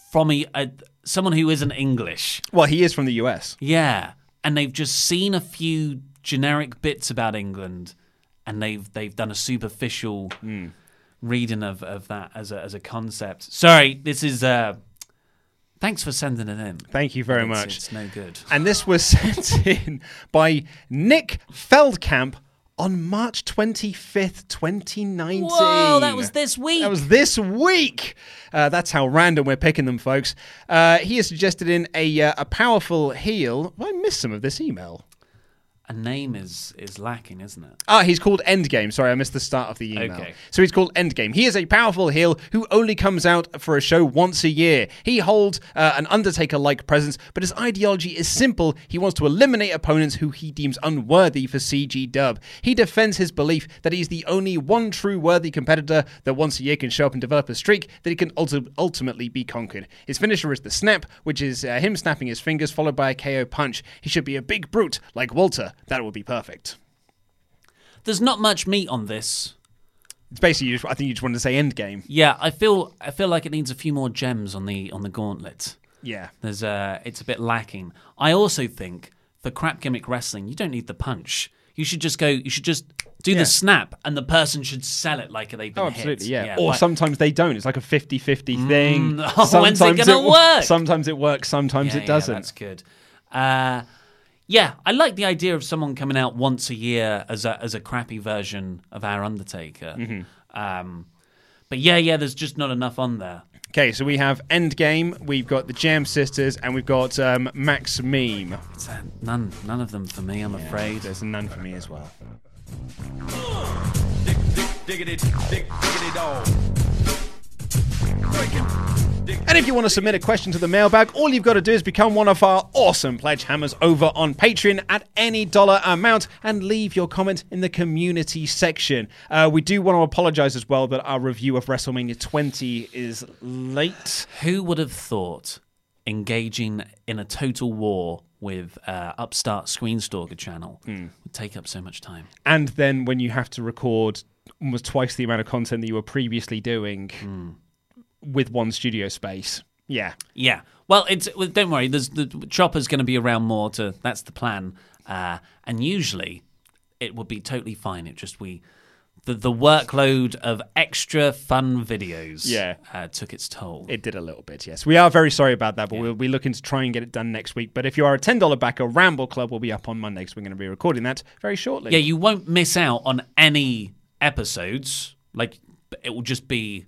from a, a someone who isn't English. Well, he is from the U S. Yeah, and they've just seen a few generic bits about England, and they've they've done a superficial mm. reading of, of that as a as a concept. Sorry, this is. Uh, thanks for sending it in. Thank you very it's, much. It's no good. And this was sent in by Nick Feldkamp on March twenty-fifth, twenty nineteen. Whoa, that was this week. That was this week. Uh, that's how random we're picking them, folks. Uh, he has suggested in a uh, a powerful heel. Well, I missed some of this email. A name is is lacking, isn't it? Ah, he's called Endgame. Sorry, I missed the start of the email. Okay. So he's called Endgame. He is a powerful heel who only comes out for a show once a year. He holds uh, an Undertaker-like presence, but his ideology is simple. He wants to eliminate opponents who he deems unworthy for C G dub. He defends his belief that he's the only one true worthy competitor that once a year can show up and develop a streak that he can ulti- ultimately be conquered. His finisher is the snap, which is uh, him snapping his fingers followed by a K O punch. He should be a big brute like Walter. That would be perfect. There's not much meat on this. It's basically, you just, I think you just wanted to say Endgame. Yeah, I feel I feel like it needs a few more gems on the on the gauntlet. Yeah, there's uh, it's a bit lacking. I also think for crap gimmick wrestling, you don't need the punch. You should just go. You should just do yeah. the snap, and the person should sell it like they've been oh, absolutely, hit. Yeah. yeah. Or but, sometimes they don't. It's like a fifty-fifty thing. Mm, oh, sometimes when's it gonna it, work? Sometimes it works. Sometimes yeah, it doesn't. Yeah, that's good. Uh, Yeah, I like the idea of someone coming out once a year as a as a crappy version of our Undertaker. Mm-hmm. Um, but yeah, yeah, there's just not enough on there. Okay, so we have Endgame, we've got the Jam Sisters, and we've got um, Max Meme. It's, uh, none, none of them for me, I'm yeah, afraid. There's none for me as well. Dig, dig, diggity, dig, diggity dog. Breaking. And if you want to submit a question to the mailbag, all you've got to do is become one of our awesome pledge hammers over on Patreon at any dollar amount and leave your comment in the community section. Uh, we do want to apologize as well that our review of WrestleMania twenty is late. Who would have thought engaging in a total war with uh, upstart Screenstalker channel mm. would take up so much time? And then when you have to record almost twice the amount of content that you were previously doing... Mm. with one studio space. Yeah. Yeah. Well, it's well, don't worry. There's the Chopper's going to be around more to that's the plan. Uh, and usually it would be totally fine. It just we the the workload of extra fun videos yeah. uh, took its toll. It did a little bit, yes. We are very sorry about that, but yeah. we'll be looking to try and get it done next week. But if you are a ten dollars backer, Ramble Club will be up on Monday because we're going to be recording that very shortly. Yeah, you won't miss out on any episodes. Like it will just be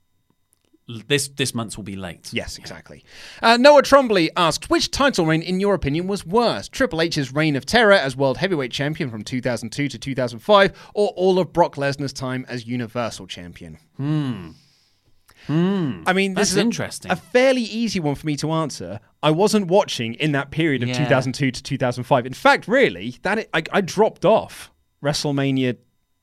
This this month's will be late. Yes, exactly. Uh, Noah Trombley asked, which title reign, in your opinion, was worse? Triple H's reign of terror as World Heavyweight Champion from two thousand two to two thousand five, or all of Brock Lesnar's time as Universal Champion? Hmm. Hmm. I mean, this That's is a, interesting. a fairly easy one for me to answer. I wasn't watching in that period of yeah. two thousand two to two thousand five. In fact, really, that it, I, I dropped off WrestleMania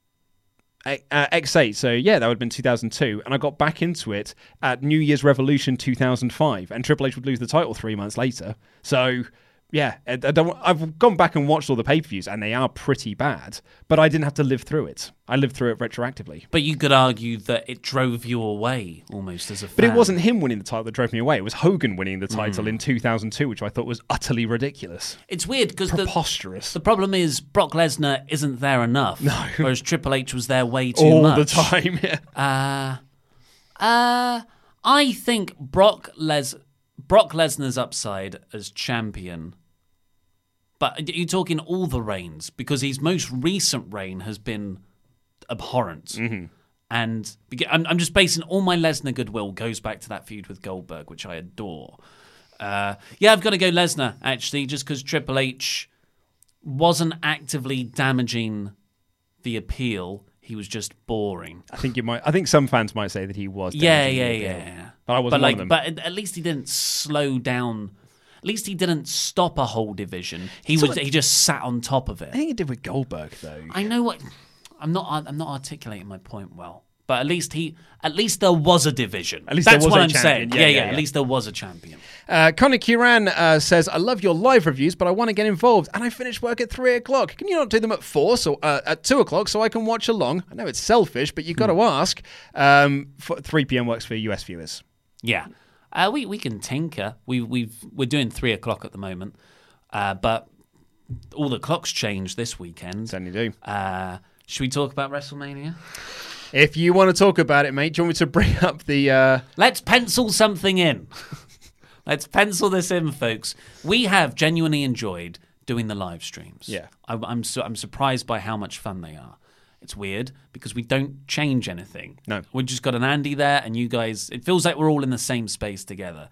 Uh, X eight, so yeah, that would have been two thousand two, and I got back into it at New Year's Revolution two thousand five, and Triple H would lose the title three months later. So yeah, I don't, I've gone back and watched all the pay-per-views, and they are pretty bad, but I didn't have to live through it. I lived through it retroactively. But you could argue that it drove you away almost as a fan. But it wasn't him winning the title that drove me away. It was Hogan winning the title Mm. in two thousand two, which I thought was utterly ridiculous. It's weird because preposterous. The, the problem is Brock Lesnar isn't there enough. No. Whereas Triple H was there way too all much. the time. Yeah. Uh, uh, I think Brock Les Brock Lesnar's upside as champion. But are you talking all the reigns? Because his most recent reign has been abhorrent. Mm-hmm. And I'm, I'm just basing all my Lesnar goodwill goes back to that feud with Goldberg, which I adore. Uh, yeah, I've got to go Lesnar, actually, just because Triple H wasn't actively damaging the appeal. He was just boring. I think you might. I think some fans might say that he was. Yeah, damaging yeah, the yeah, appeal. yeah. But I wasn't but one like, of them. But at least he didn't slow down. At least he didn't stop a whole division. He So was. it- He just sat on top of it. I think he did with Goldberg, though. I know what. I'm not. I'm not articulating my point well. But at least he. At least there was a division. At least That's there was what a I'm champion. saying. Yeah, Yeah, yeah, yeah, yeah. At least there was a champion. Uh, Connor Kiran uh, says, I love your live reviews, but I want to get involved, and I finish work at three o'clock. Can you not do them at four, so uh, at two o'clock, so I can watch along? I know it's selfish, but you've got to ask. Um, for three p.m. works for U S viewers. Yeah. Uh, we we can tinker. We we've we're doing three o'clock at the moment, uh, but all the clocks change this weekend. Certainly do. Uh, should we talk about WrestleMania? If you want to talk about it, mate, do you want me to bring up the... Uh... Let's pencil something in. Let's pencil this in, folks. We have genuinely enjoyed doing the live streams. Yeah. I, I'm, su- I'm surprised by how much fun they are. It's weird because we don't change anything. No. We've just got an Andy there and you guys... It feels like we're all in the same space together.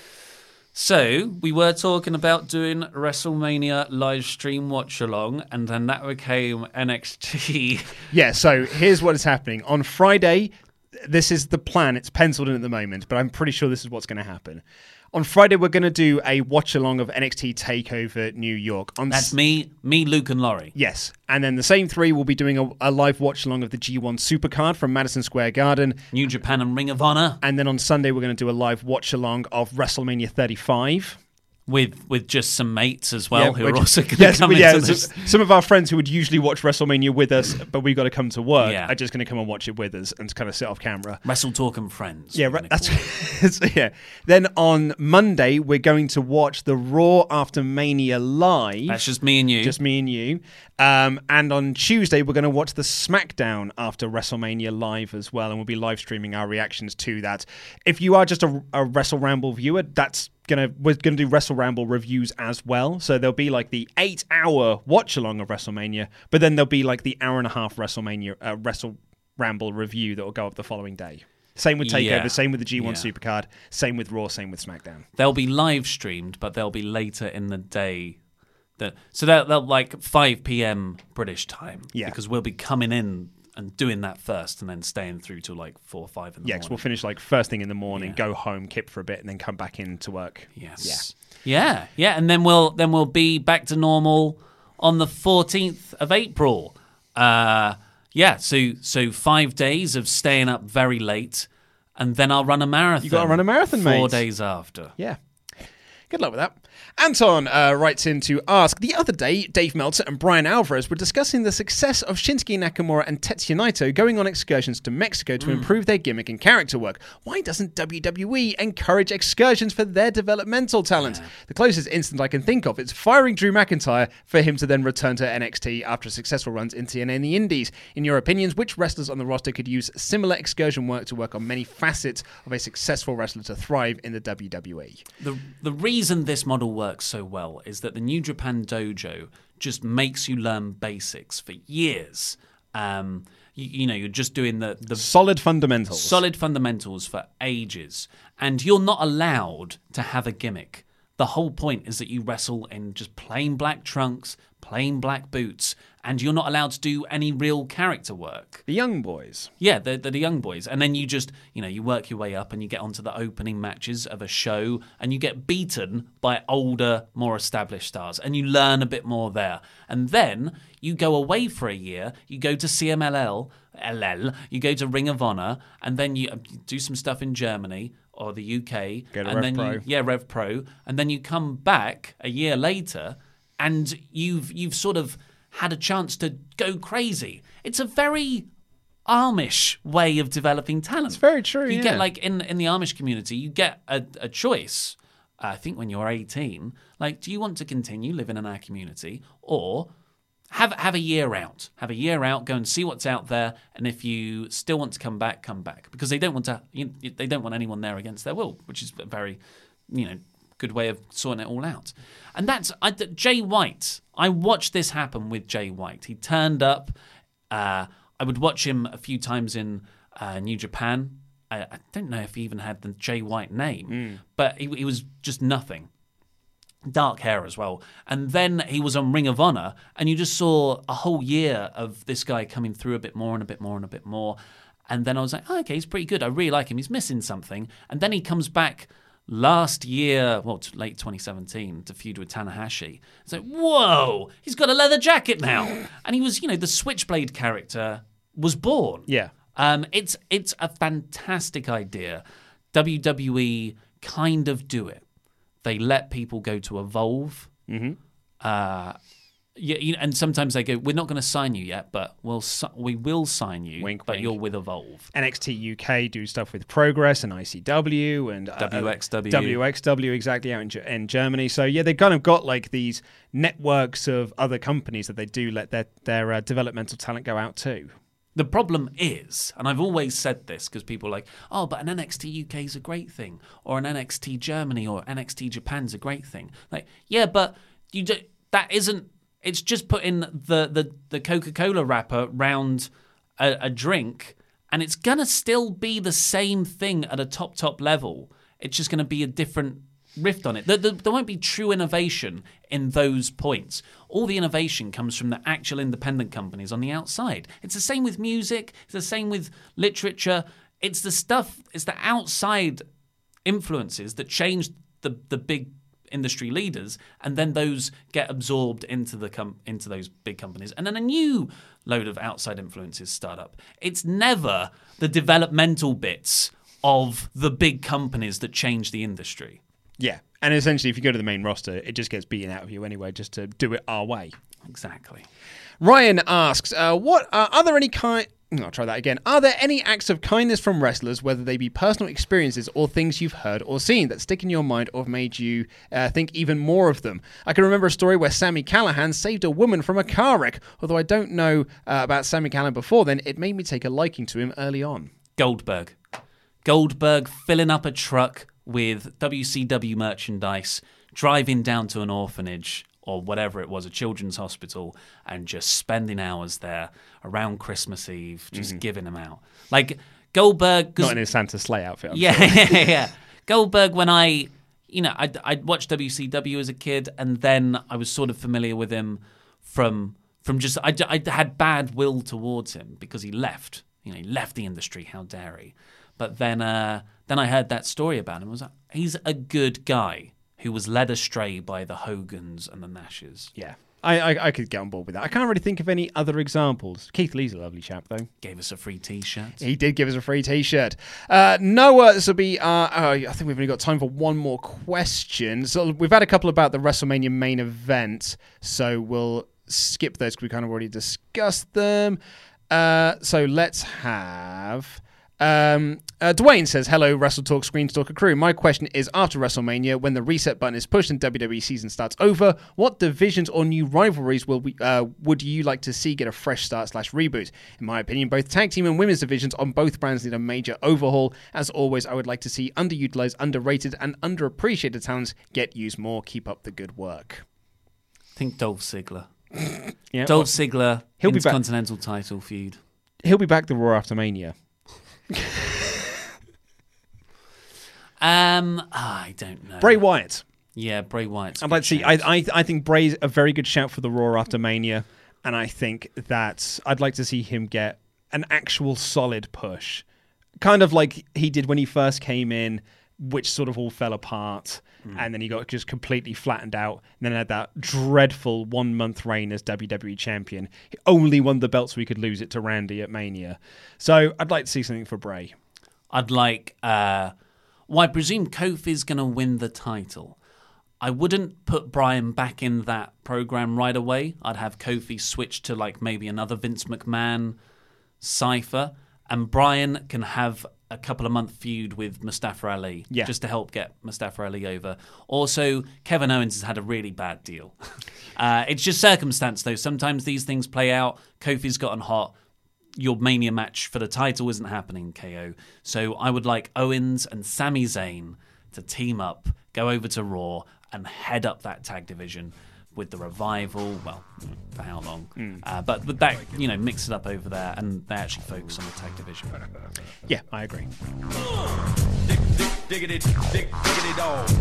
So, we were talking about doing WrestleMania live stream watch-along, and then that became N X T. Yeah, so here's what is happening. On Friday, this is the plan. It's penciled in at the moment, but I'm pretty sure this is what's going to happen. On Friday, we're going to do a watch-along of N X T TakeOver New York. On That's s- me, me, Luke, and Laurie. Yes, and then the same three will be doing a, a live watch-along of the G one Supercard from Madison Square Garden. New Japan and Ring of Honor. And then on Sunday, we're going to do a live watch-along of WrestleMania thirty-five. With with just some mates as well, Yeah, who which- are also going to yes, come well, yeah, into this. so- Some of our friends who would usually watch WrestleMania with us, but we've got to come to work, Yeah. are just going to come and watch it with us and kind of sit off camera. Wrestle Talk and Friends. Yeah, we're right. gonna call That's yeah. Then on Monday, we're going to watch the Raw After Mania live. That's just me and you. Just me and you. Um, and on Tuesday, we're going to watch the SmackDown After WrestleMania live as well, and we'll be live streaming our reactions to that. If you are just a, a Wrestle Ramble viewer, that's gonna we're gonna do Wrestle Ramble reviews as well. So there'll be like the eight-hour watch-along of WrestleMania, but then there'll be like the hour and a half WrestleMania uh, Wrestle Ramble review that will go up the following day. Same with TakeOver, Yeah. same with the G one Yeah. Supercard, same with Raw, same with SmackDown. They'll be live streamed, but they'll be later in the day. That so they'll, they'll like five p.m. British time. Yeah. Because we'll be coming in and doing that first, and then staying through till like four or five in the Yeah, morning. because we'll finish like first thing in the morning, Yeah. go home, kip for a bit, and then come back in to work. Yes. Yeah. Yeah, and then we'll then we'll be back to normal on the fourteenth of April. Uh, yeah. So so five days of staying up very late, and then I'll run a marathon. You got to run a marathon, four mate. days after. Yeah. Good luck with that. Anton uh, writes in to ask, the other day, Dave Meltzer and Brian Alvarez were discussing the success of Shinsuke Nakamura and Tetsuya Naito going on excursions to Mexico to Mm. improve their gimmick and character work. Why doesn't W W E encourage excursions for their developmental talent? The closest instance I can think of is firing Drew McIntyre for him to then return to N X T after a successful runs in T N A and the Indies. In your opinions, which wrestlers on the roster could use similar excursion work to work on many facets of a successful wrestler to thrive in the W W E? The the reason this model works so well is that the New Japan Dojo just makes you learn basics for years. Um, you, you know, you're just doing the, the solid fundamentals. Solid fundamentals for ages. And you're not allowed to have a gimmick. The whole point is that you wrestle in just plain black trunks, plain black boots, and you're not allowed to do any real character work. The young boys. Yeah, they're, they're the young boys. And then you just, you know, you work your way up and you get onto the opening matches of a show and you get beaten by older, more established stars and you learn a bit more there. And then you go away for a year, you go to C M L L, L L, you go to Ring of Honor, and then you do some stuff in Germany or the U K. Go to and Rev then Pro. You, yeah, Rev Pro. And then you come back a year later and you've you've sort of had a chance to go crazy. It's a very Amish way of developing talent. It's very true, You yeah. get like in in the Amish community, you get a, a choice. Uh, I think when you're eighteen, like, do you want to continue living in our community or have have a year out? Have a year out, go and see what's out there, and if you still want to come back, come back because they don't want to. You, they don't want anyone there against their will, which is a very, you know, good way of sorting it all out. And that's I, Jay White. I watched this happen with Jay White. He turned up. Uh, I would watch him a few times in uh, New Japan. I, I don't know if he even had the Jay White name, Mm. but he, he was just nothing. Dark hair as well. And then he was on Ring of Honor, and you just saw a whole year of this guy coming through a bit more and a bit more and a bit more. And then I was like, oh, okay, he's pretty good. I really like him. He's missing something. And then he comes back last year, well, t- late twenty seventeen, to feud with Tanahashi. It's like, whoa, he's got a leather jacket now. And he was, you know, the Switchblade character was born. Yeah. Um, it's it's a fantastic idea. W W E kind of do it. They let people go to Evolve. Mm-hmm. Uh, Yeah, you know, and sometimes they go, "We're not going to sign you yet, but we'll si- we will sign you, Wink, but wink. you're with Evolve." N X T U K do stuff with Progress and I C W and uh, W X W. W X W, exactly, out in, Ge- in Germany. So yeah, they kind of got like these networks of other companies that they do let their their uh, developmental talent go out to. The problem is, and I've always said this because people are like, "Oh, but an N X T U K is a great thing, or an N X T Germany or N X T Japan's a great thing." Like, yeah, but you do, that isn't. It's just putting the, the, the Coca-Cola wrapper round a, a drink, and it's going to still be the same thing at a top, top level. It's just going to be a different rift on it. There, there, there won't be true innovation in those points. All the innovation comes from the actual independent companies on the outside. It's the same with music. It's the same with literature. It's the stuff, it's the outside influences that change the, the big industry leaders, and then those get absorbed into the com- into those big companies, and then a new load of outside influences start up. It's never the developmental bits of the big companies that change the industry. Yeah, and essentially, if you go to the main roster, it just gets beaten out of you anyway, just to do it our way. Exactly. Ryan asks, uh, "What uh, are there any kind?" I'll try that again. Are there any acts of kindness from wrestlers, whether they be personal experiences or things you've heard or seen, that stick in your mind or have made you uh, think even more of them? I can remember a story where Sami Callihan saved a woman from a car wreck. Although I don't know uh, about Sami Callihan before then, it made me take a liking to him early on. Goldberg. Goldberg filling up a truck with W C W merchandise, driving down to an orphanage or whatever it was, a children's hospital, and just spending hours there around Christmas Eve, just Mm-hmm. giving them out. Like, Goldberg... Not in his Santa sleigh outfit. I'm Yeah, sure. yeah, yeah. Goldberg, when I, you know, I'd, I'd watched W C W as a kid, and then I was sort of familiar with him from from just, I, I had bad will towards him because he left. You know, he left the industry, how dare he. But then, uh, then I heard that story about him. I was like, he's a good guy who was led astray by the Hogans and the Nashes. Yeah. I, I I could get on board with that. I can't really think of any other examples. Keith Lee's a lovely chap, though. Gave us a free T-shirt. He did give us a free T-shirt. Uh, Noah, this will be our... Uh, I think we've only got time for one more question. So we've had a couple about the WrestleMania main event, so we'll skip those because we kind of already discussed them. Uh, so let's have... Um, uh, Dwayne says, "Hello, Wrestle Talk Screen Stalker crew. My question is, after WrestleMania, when the reset button is pushed and W W E season starts over, what divisions or new rivalries will we, uh, would you like to see get a fresh start slash reboot? In my opinion, both tag team and women's divisions on both brands need a major overhaul. As always, I would like to see underutilized, underrated, and underappreciated talents get used more. Keep up the good work." Think Dolph Ziggler. Yeah, Dolph well, Ziggler, he'll be back. Intercontinental title feud. He'll be back the Raw after Mania. Um, I don't know. Bray Wyatt. Yeah, Bray Wyatt's. a I'd good like to see. shout. I, I I think Bray's a very good shout for the Raw after Mania, and I think that I'd like to see him get an actual solid push, kind of like he did when he first came in, which sort of all fell apart, mm. and then he got just completely flattened out, and then had that dreadful one month reign as W W E champion. He only won the belt so he could lose it to Randy at Mania. So I'd like to see something for Bray. I'd like. Uh, well, I presume Kofi's going to win the title. I wouldn't put Bryan back in that program right away. I'd have Kofi switch to like maybe another Vince McMahon cipher, and Bryan can have a couple of month feud with Mustafa Ali, yeah. just to help get Mustafa Ali over. Also, Kevin Owens has had a really bad deal. uh, it's just circumstance, though. Sometimes these things play out. Kofi's gotten hot. Your Mania match for the title isn't happening, K O. So I would like Owens and Sami Zayn to team up, go over to Raw, and head up that tag division with the Revival. Well, for how long? Mm. Uh, but with that, you know, mix it up over there, and they actually focus on the tag division. Yeah, I agree. Dig, dig, diggity, dig, diggity dog.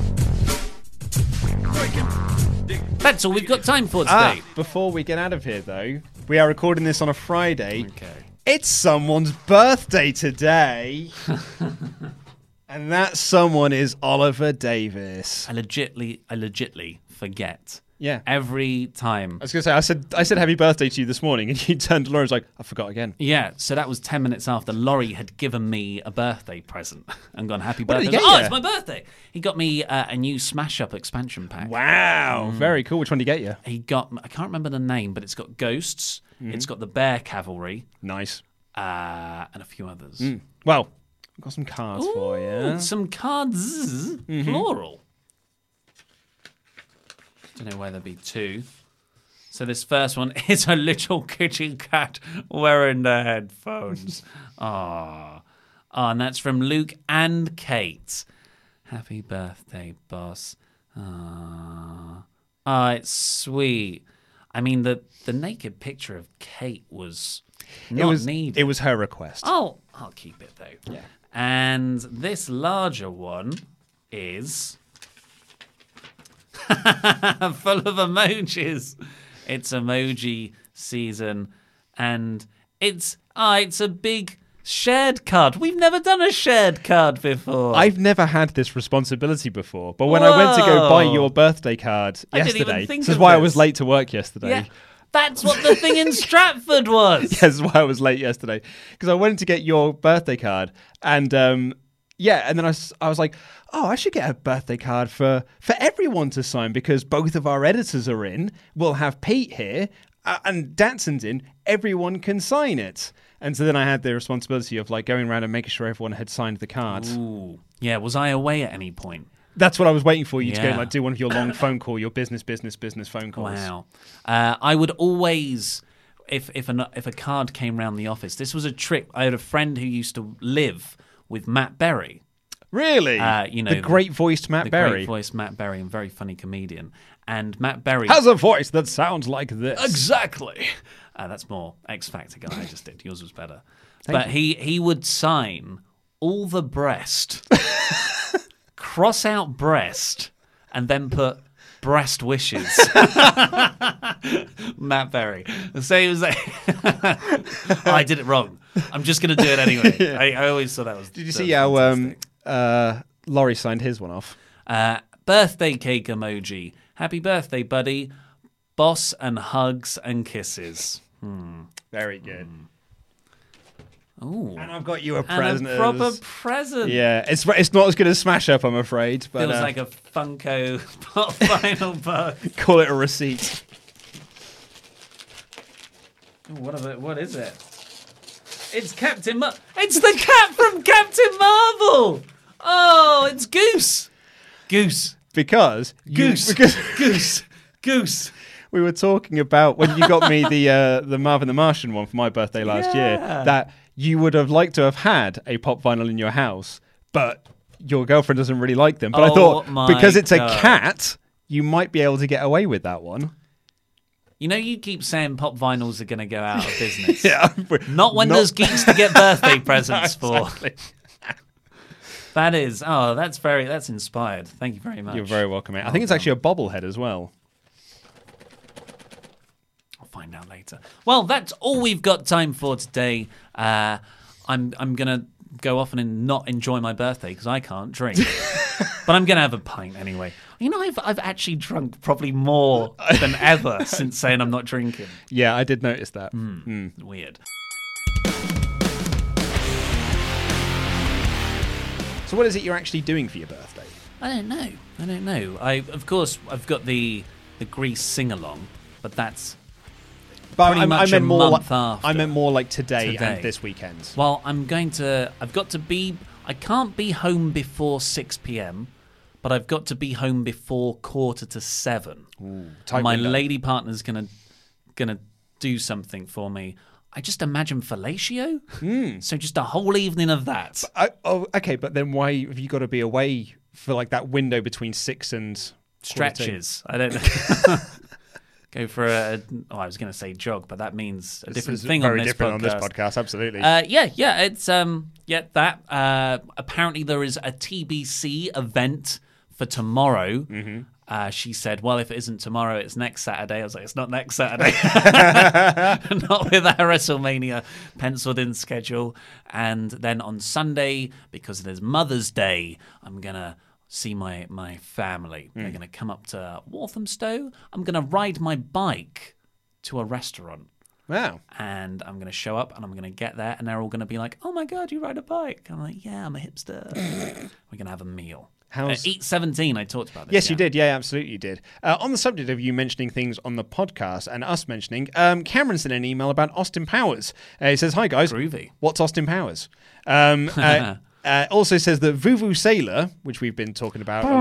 That's all we've got time for today. Ah, before we get out of here, though, we are recording this on a Friday. Okay. It's someone's birthday today. And that someone is Oliver Davis. I legitly, I legitly forget. Yeah. Every time. I was going to say, I said I said happy birthday to you this morning, and you turned to Lauren and was like, I forgot again. Yeah, so that was ten minutes after Laurie had given me a birthday present and gone, happy What did birthday. he get Oh, you? it's my birthday. He got me uh, a new Smash Up expansion pack. Wow. Very cool. Which one did he get you? He got, I can't remember the name, but it's got Ghosts, it's got the Bear Cavalry. Nice. Uh, and a few others. Mm. Well, I've got some cards Ooh, for you. Some cards, Mm-hmm. plural. Don't know where there'd be two. So this first one is a little kitty cat wearing the headphones. Ah, oh, and that's from Luke and Kate. Happy birthday, boss. Ah, oh, it's sweet. I mean, the the naked picture of Kate was not it was, needed. It was her request. Oh, I'll keep it though. Yeah. And this larger one is full of emojis. It's emoji season, and it's ah, it's a big shared card. We've never done a shared card before. I've never had this responsibility before, but when I went to go buy Whoa. your birthday card I didn't even yesterday, think this is of why I this. was late to work yesterday. Yeah, that's what the thing in Stratford was. Yes, that's why I was late yesterday. Because I went to get your birthday card, and um, yeah, and then I, s- I was like, oh, I should get a birthday card for, for everyone to sign because both of our editors are in. We'll have Pete here, uh, and Datson's in. Everyone can sign it. And so then I had the responsibility of like going around and making sure everyone had signed the card. Ooh. Yeah, was I away at any point? That's what I was waiting for you to go Yeah. and like do one of your long phone call, your business, business, business phone calls. Wow. Uh, I would always, if if a, if a card came round the office, this was a trick. I had a friend who used to live with Matt Berry. Really? Uh, you know, the great voiced Matt the Berry. great voiced Matt Berry, and very funny comedian. And Matt Berry Has a voice that sounds like this. Exactly. Uh, that's more X Factor guy I just did. Yours was better. Thank but he he would sign all the breast, cross out breast, and then put breast wishes. Matt Berry. So he was like, oh, I did it wrong. I'm just going to do it anyway. Yeah. I, I always thought that was. Did you that see was how fantastic. um, uh, Laurie signed his one off? Uh, birthday cake emoji. Happy birthday, buddy. Boss and hugs and kisses. Hmm. Very good. Ooh. And I've got you a And present. a proper present. Yeah, it's it's not as good as Smash Up, I'm afraid. But Feels uh, like a Funko pop vinyl bug. call it a receipt. Ooh, what, are, what is it? It's Captain Mar- It's the cat from Captain Marvel! Oh, it's Goose. Goose. Because you- Goose. because Goose. Goose. we were talking about when you got me the uh, the Marvin the Martian one for my birthday last year, Yeah. that you would have liked to have had a pop vinyl in your house, but your girlfriend doesn't really like them. But I Oh thought my because it's God. a cat, you might be able to get away with that one. You know, you keep saying pop vinyls are going to go out of business. Yeah, Not when Not- there's geeks to get birthday presents for. Exactly. That is, oh, that's very, that's inspired. Thank you very much. You're very welcome, mate. I Well think it's done. actually a bobblehead as well. I'll find out later. Well, that's all we've got time for today. Uh, I'm I'm gonna go off and not enjoy my birthday because I can't drink, but I'm gonna have a pint anyway. You know, I've I've actually drunk probably more than ever since saying I'm not drinking. Yeah, I did notice that. Mm. Mm. Weird. So, what is it you're actually doing for your birthday? I don't know. I don't know. I of course I've got the the Grease sing along, but that's But pretty I, much I meant a more month like, after. I meant more like today, Today. and this weekend. Well, I'm going to. I've got to be. I can't be home before six p.m., but I've got to be home before quarter to seven. Ooh, tight My window. lady partner's gonna gonna do something for me. I just imagine fellatio. Mm. So just a whole evening of that. I, oh, okay, but then why have you got to be away for like that window between six and quarter to? Stretches. I don't know. Go for a. Oh, I was going to say jog, but that means a This different is thing very on this different podcast. on this podcast, absolutely. Uh, yeah, yeah, it's um, yeah, that. Uh, apparently, there is a T B C event for tomorrow. Mm-hmm. Uh, she said, well, if it isn't tomorrow, it's next Saturday. I was like, it's not next Saturday. Not with our WrestleMania penciled in schedule. And then on Sunday, because it is Mother's Day, I'm going to see my, my family. Mm. They're going to come up to Walthamstow. I'm going to ride my bike to a restaurant. Wow. And I'm going to show up and I'm going to get there and they're all going to be like, oh my God, you ride a bike. I'm like, yeah, I'm a hipster. We're going to have a meal. How's... Uh, Eat seventeen, I talked about this. Yes, yeah. you did. Yeah, absolutely you did. Uh, on the subject of you mentioning things on the podcast and us mentioning, um, Cameron sent an email about Austin Powers. Uh, he says, hi guys. Groovy. What's Austin Powers? Um, uh, uh, also says that Vuvu Sailor, which we've been talking about a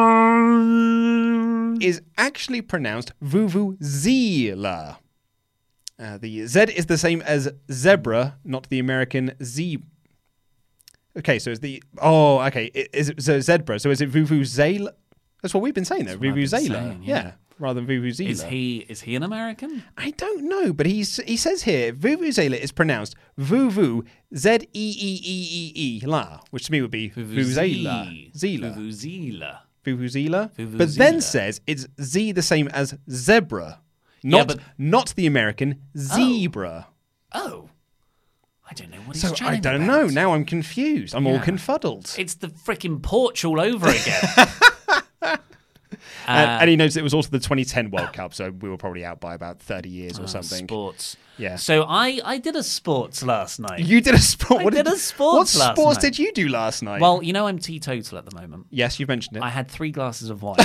lot, is actually pronounced Vuvuzela. Uh, the Z is the same as zebra, not the American Z. Okay, so is the oh okay is it so zebra? So is it Vuvuzela? That's what we've been saying though. Vuvuzela, yeah. yeah, rather than Vuvuzela. Is he is he an American? I don't know, but he's he says here Vuvuzela is pronounced Vuvu Z E E E E E la, which to me would be Vuvuzela. Zela. Vuvuzela. Vuvuzela. But then says it's Z the same as zebra, not yeah, but... not the American zebra. Oh. oh. I don't know what he's so chatting I don't about. know. Now I'm confused. I'm yeah. all confuddled. It's the freaking Porch all over again. uh, and, and he knows it was also the twenty ten World Cup, so we were probably out by about thirty years or oh, something. Sports. Yeah. So I, I did a sports last night. You did a sport? I What did, did a sports What last sports night. did you do last night? Well, you know I'm teetotal at the moment. Yes, you've mentioned it. I had three glasses of wine.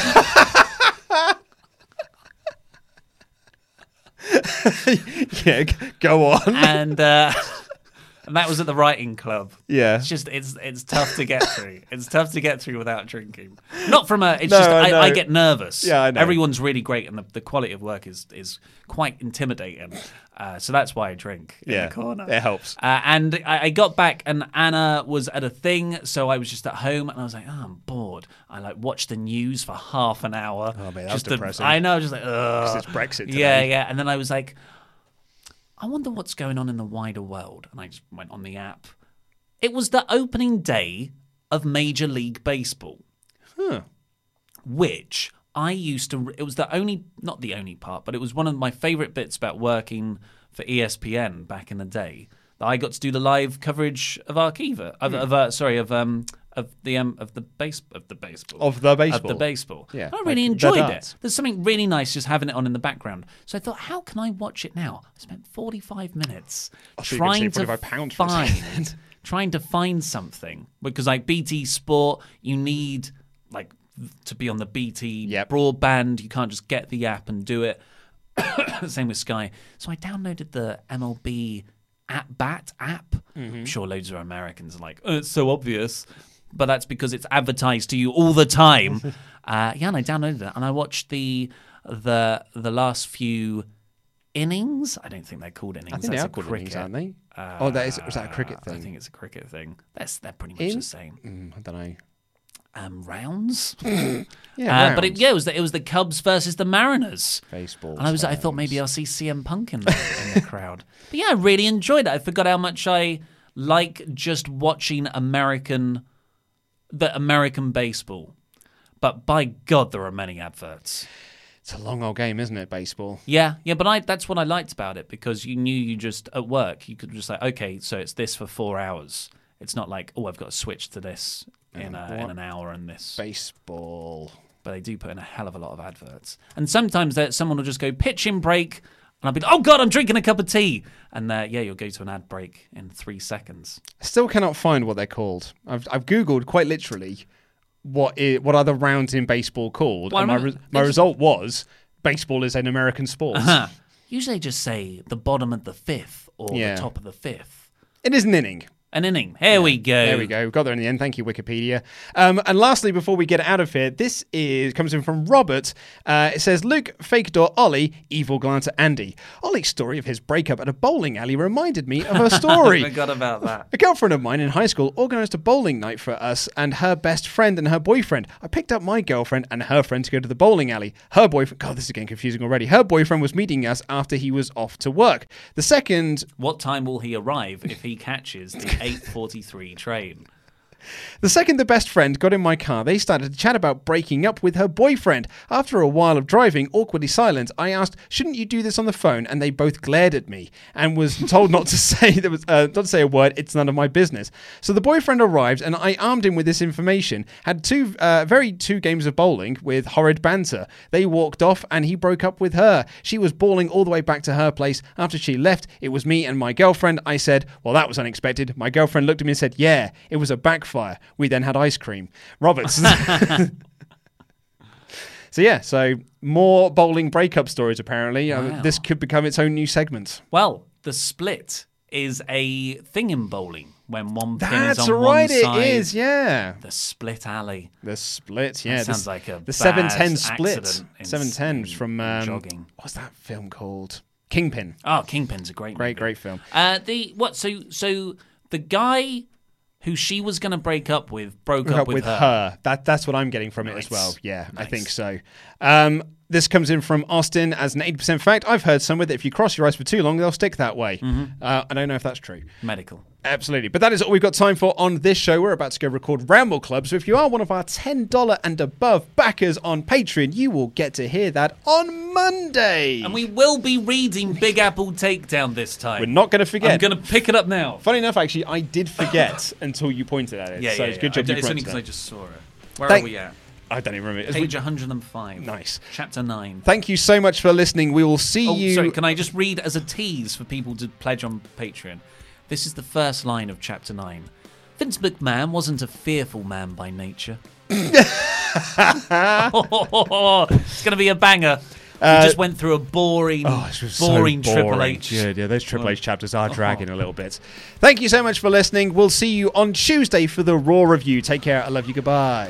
yeah, go on. And... Uh, And that was at the writing club. Yeah, it's just it's it's tough to get through. It's tough to get through without drinking. Not from a. It's no, just I, I, I get nervous. Yeah, I know. Everyone's really great, and the, the quality of work is is quite intimidating. Uh, so that's why I drink in yeah, the corner. It helps. Uh, and I, I got back, and Anna was at a thing, so I was just at home, and I was like, oh, I'm bored. I like watched the news for half an hour. Oh man, that's just depressing. To, I know, just like, ugh. It's Brexit today. Yeah, yeah. And then I was like, I wonder what's going on in the wider world. And I just went on the app. It was the opening day of Major League Baseball. Huh. Which I used to... It was the only... Not the only part, but it was one of my favourite bits about working for E S P N back in the day. That I got to do the live coverage of Arkiva. Of, Hmm. of uh, sorry, of... um. Of the um of the base of the baseball of the baseball of the baseball. Yeah, I really like enjoyed it. There's something really nice just having it on in the background. So I thought, how can I watch it now? I spent forty-five minutes trying to pounds find trying to find something because like B T Sport, you need like to be on the B T yep. broadband. You can't just get the app and do it. Same with Sky. So I downloaded the M L B At Bat app. Mm-hmm. I'm sure loads of Americans are like, oh, it's so obvious. But that's because it's advertised to you all the time. uh, yeah, and I downloaded it, and I watched the the the last few innings. I don't think they're called innings. I think that's they are a called cricket. innings, aren't they? Uh, oh, that is. Was that a cricket thing? I think it's a cricket thing. That's they're pretty much In? the same. Mm, I don't know. Um, rounds. yeah, uh, rounds. but it, yeah, it was the, it was the Cubs versus the Mariners. Baseball. And I was I thought maybe I'll see C M Punk in the, in the crowd. But yeah, I really enjoyed it. I forgot how much I like just watching American. The American baseball. But by God, there are many adverts. It's a long old game, isn't it, baseball? Yeah, yeah, but I that's what I liked about it because you knew you just, at work, you could just like, okay, so it's this for four hours. It's not like, oh, I've got to switch to this in, a, in an hour and this. Baseball. But they do put in a hell of a lot of adverts. And sometimes that someone will just go, pitch in break, and I'll be like, oh, God, I'm drinking a cup of tea. And uh, yeah, you'll go to an ad break in three seconds. I still cannot find what they're called. I've I've Googled quite literally what is, what are the rounds in baseball called. Well, and my, remember, re- my just... result was baseball is an American sport. Uh-huh. Usually just say the bottom of the fifth or yeah. the top of the fifth. It is an inning. An inning. Here yeah. we go. There we go. We got there in the end. Thank you, Wikipedia. Um, and lastly, before we get out of here, this is comes in from Robert. Uh, it says, Luke, fake door Ollie, evil glance at Andy. Ollie's story of his breakup at a bowling alley reminded me of her story. I forgot about that. A girlfriend of mine in high school organised a bowling night for us and her best friend and her boyfriend. I picked up my girlfriend and her friend to go to the bowling alley. Her boyfriend... God, this is getting confusing already. Her boyfriend was meeting us after he was off to work. The second... What time will he arrive if he catches the eight forty-three train? The second the best friend got in my car, they started to chat about breaking up with her boyfriend. After a while of driving, awkwardly silent, I asked, shouldn't you do this on the phone? And they both glared at me and was told not to say there was uh, not to say a word. It's none of my business. So the boyfriend arrived and I armed him with this information. Had two uh, very two games of bowling with horrid banter. They walked off and he broke up with her. She was bawling all the way back to her place. After she left, it was me and my girlfriend. I said, well, that was unexpected. My girlfriend looked at me and said, yeah, it was a backfire. We then had ice cream. Roberts. So yeah, so more bowling breakup stories apparently. Wow. Uh, this could become its own new segment. Well, the split is a thing in bowling when one pin That's is on right, one side. it is, yeah. The split alley. The split, yeah. That sounds this, like a the seven bad ten split. accident in- seven ten from um, jogging. What's that film called? Kingpin. Oh, Kingpin's a great, great, movie. great film. Uh, the what? So, so the guy who she was going to break up with broke Broke up, up with, with her. her. That that's what I'm getting from it Nice. as well. Yeah, I Nice. think so. Um, this comes in from Austin as an eighty percent fact. I've heard somewhere that if you cross your eyes for too long, they'll stick that way. Mm-hmm. Uh, I don't know if that's true. Medical. Absolutely. But that is all we've got time for on this show. We're about to go record Ramble Club. So if you are one of our ten dollars and above backers on Patreon, you will get to hear that on Monday. And we will be reading Big Apple Takedown this time. We're not going to forget. I'm going to pick it up now. Funny enough, actually, I did forget until you pointed at it. Yeah, so yeah, it's yeah. good job I, you it's only pointed because I at it. just saw it. Where Thank- are we at? I don't even remember. Page one hundred five. Nice. Chapter nine. Thank you so much for listening. We will see Oh, you. sorry, can I just read as a tease for people to pledge on Patreon? This is the first line of Chapter nine. Vince McMahon wasn't a fearful man by nature. It's going to be a banger. We Uh, just went through a boring, Oh, this was boring so Triple boring. H. Yeah, yeah, those Triple H chapters are Oh. dragging a little bit. Thank you so much for listening. We'll see you on Tuesday for the Raw review. Take care. I love you. Goodbye.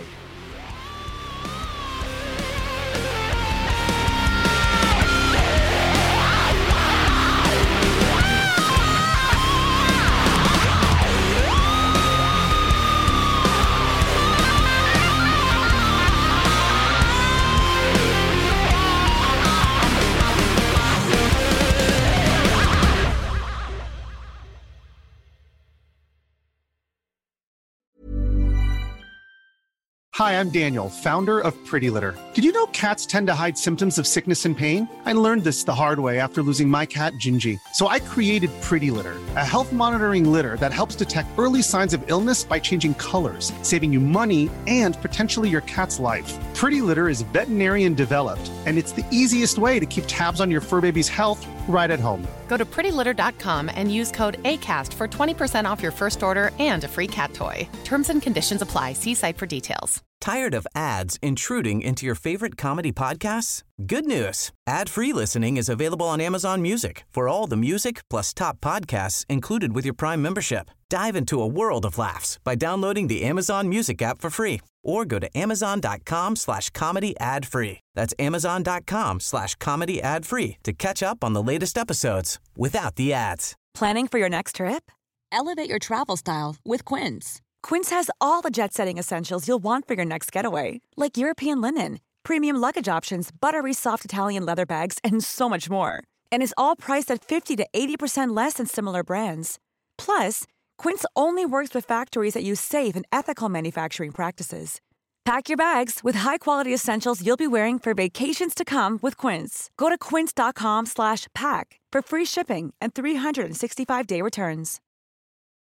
Hi, I'm Daniel, founder of Pretty Litter. Did you know cats tend to hide symptoms of sickness and pain? I learned this the hard way after losing my cat, Gingy. So I created Pretty Litter, a health monitoring litter that helps detect early signs of illness by changing colors, saving you money and potentially your cat's life. Pretty Litter is veterinarian developed, and it's the easiest way to keep tabs on your fur baby's health right at home. Go to pretty litter dot com and use code ACAST for twenty percent off your first order and a free cat toy. Terms and conditions apply. See site for details. Tired of ads intruding into your favorite comedy podcasts? Good news. Ad-free listening is available on Amazon Music for all the music plus top podcasts included with your Prime membership. Dive into a world of laughs by downloading the Amazon Music app for free or go to amazon.com slash comedy ad free. That's amazon.com slash comedy ad free to catch up on the latest episodes without the ads. Planning for your next trip? Elevate your travel style with Quince. Quince has all the jet-setting essentials you'll want for your next getaway, like European linen, premium luggage options, buttery soft Italian leather bags, and so much more. And is all priced at fifty to eighty percent less than similar brands. Plus, Quince only works with factories that use safe and ethical manufacturing practices. Pack your bags with high-quality essentials you'll be wearing for vacations to come with Quince. Go to quince.com slash pack for free shipping and three sixty-five day returns.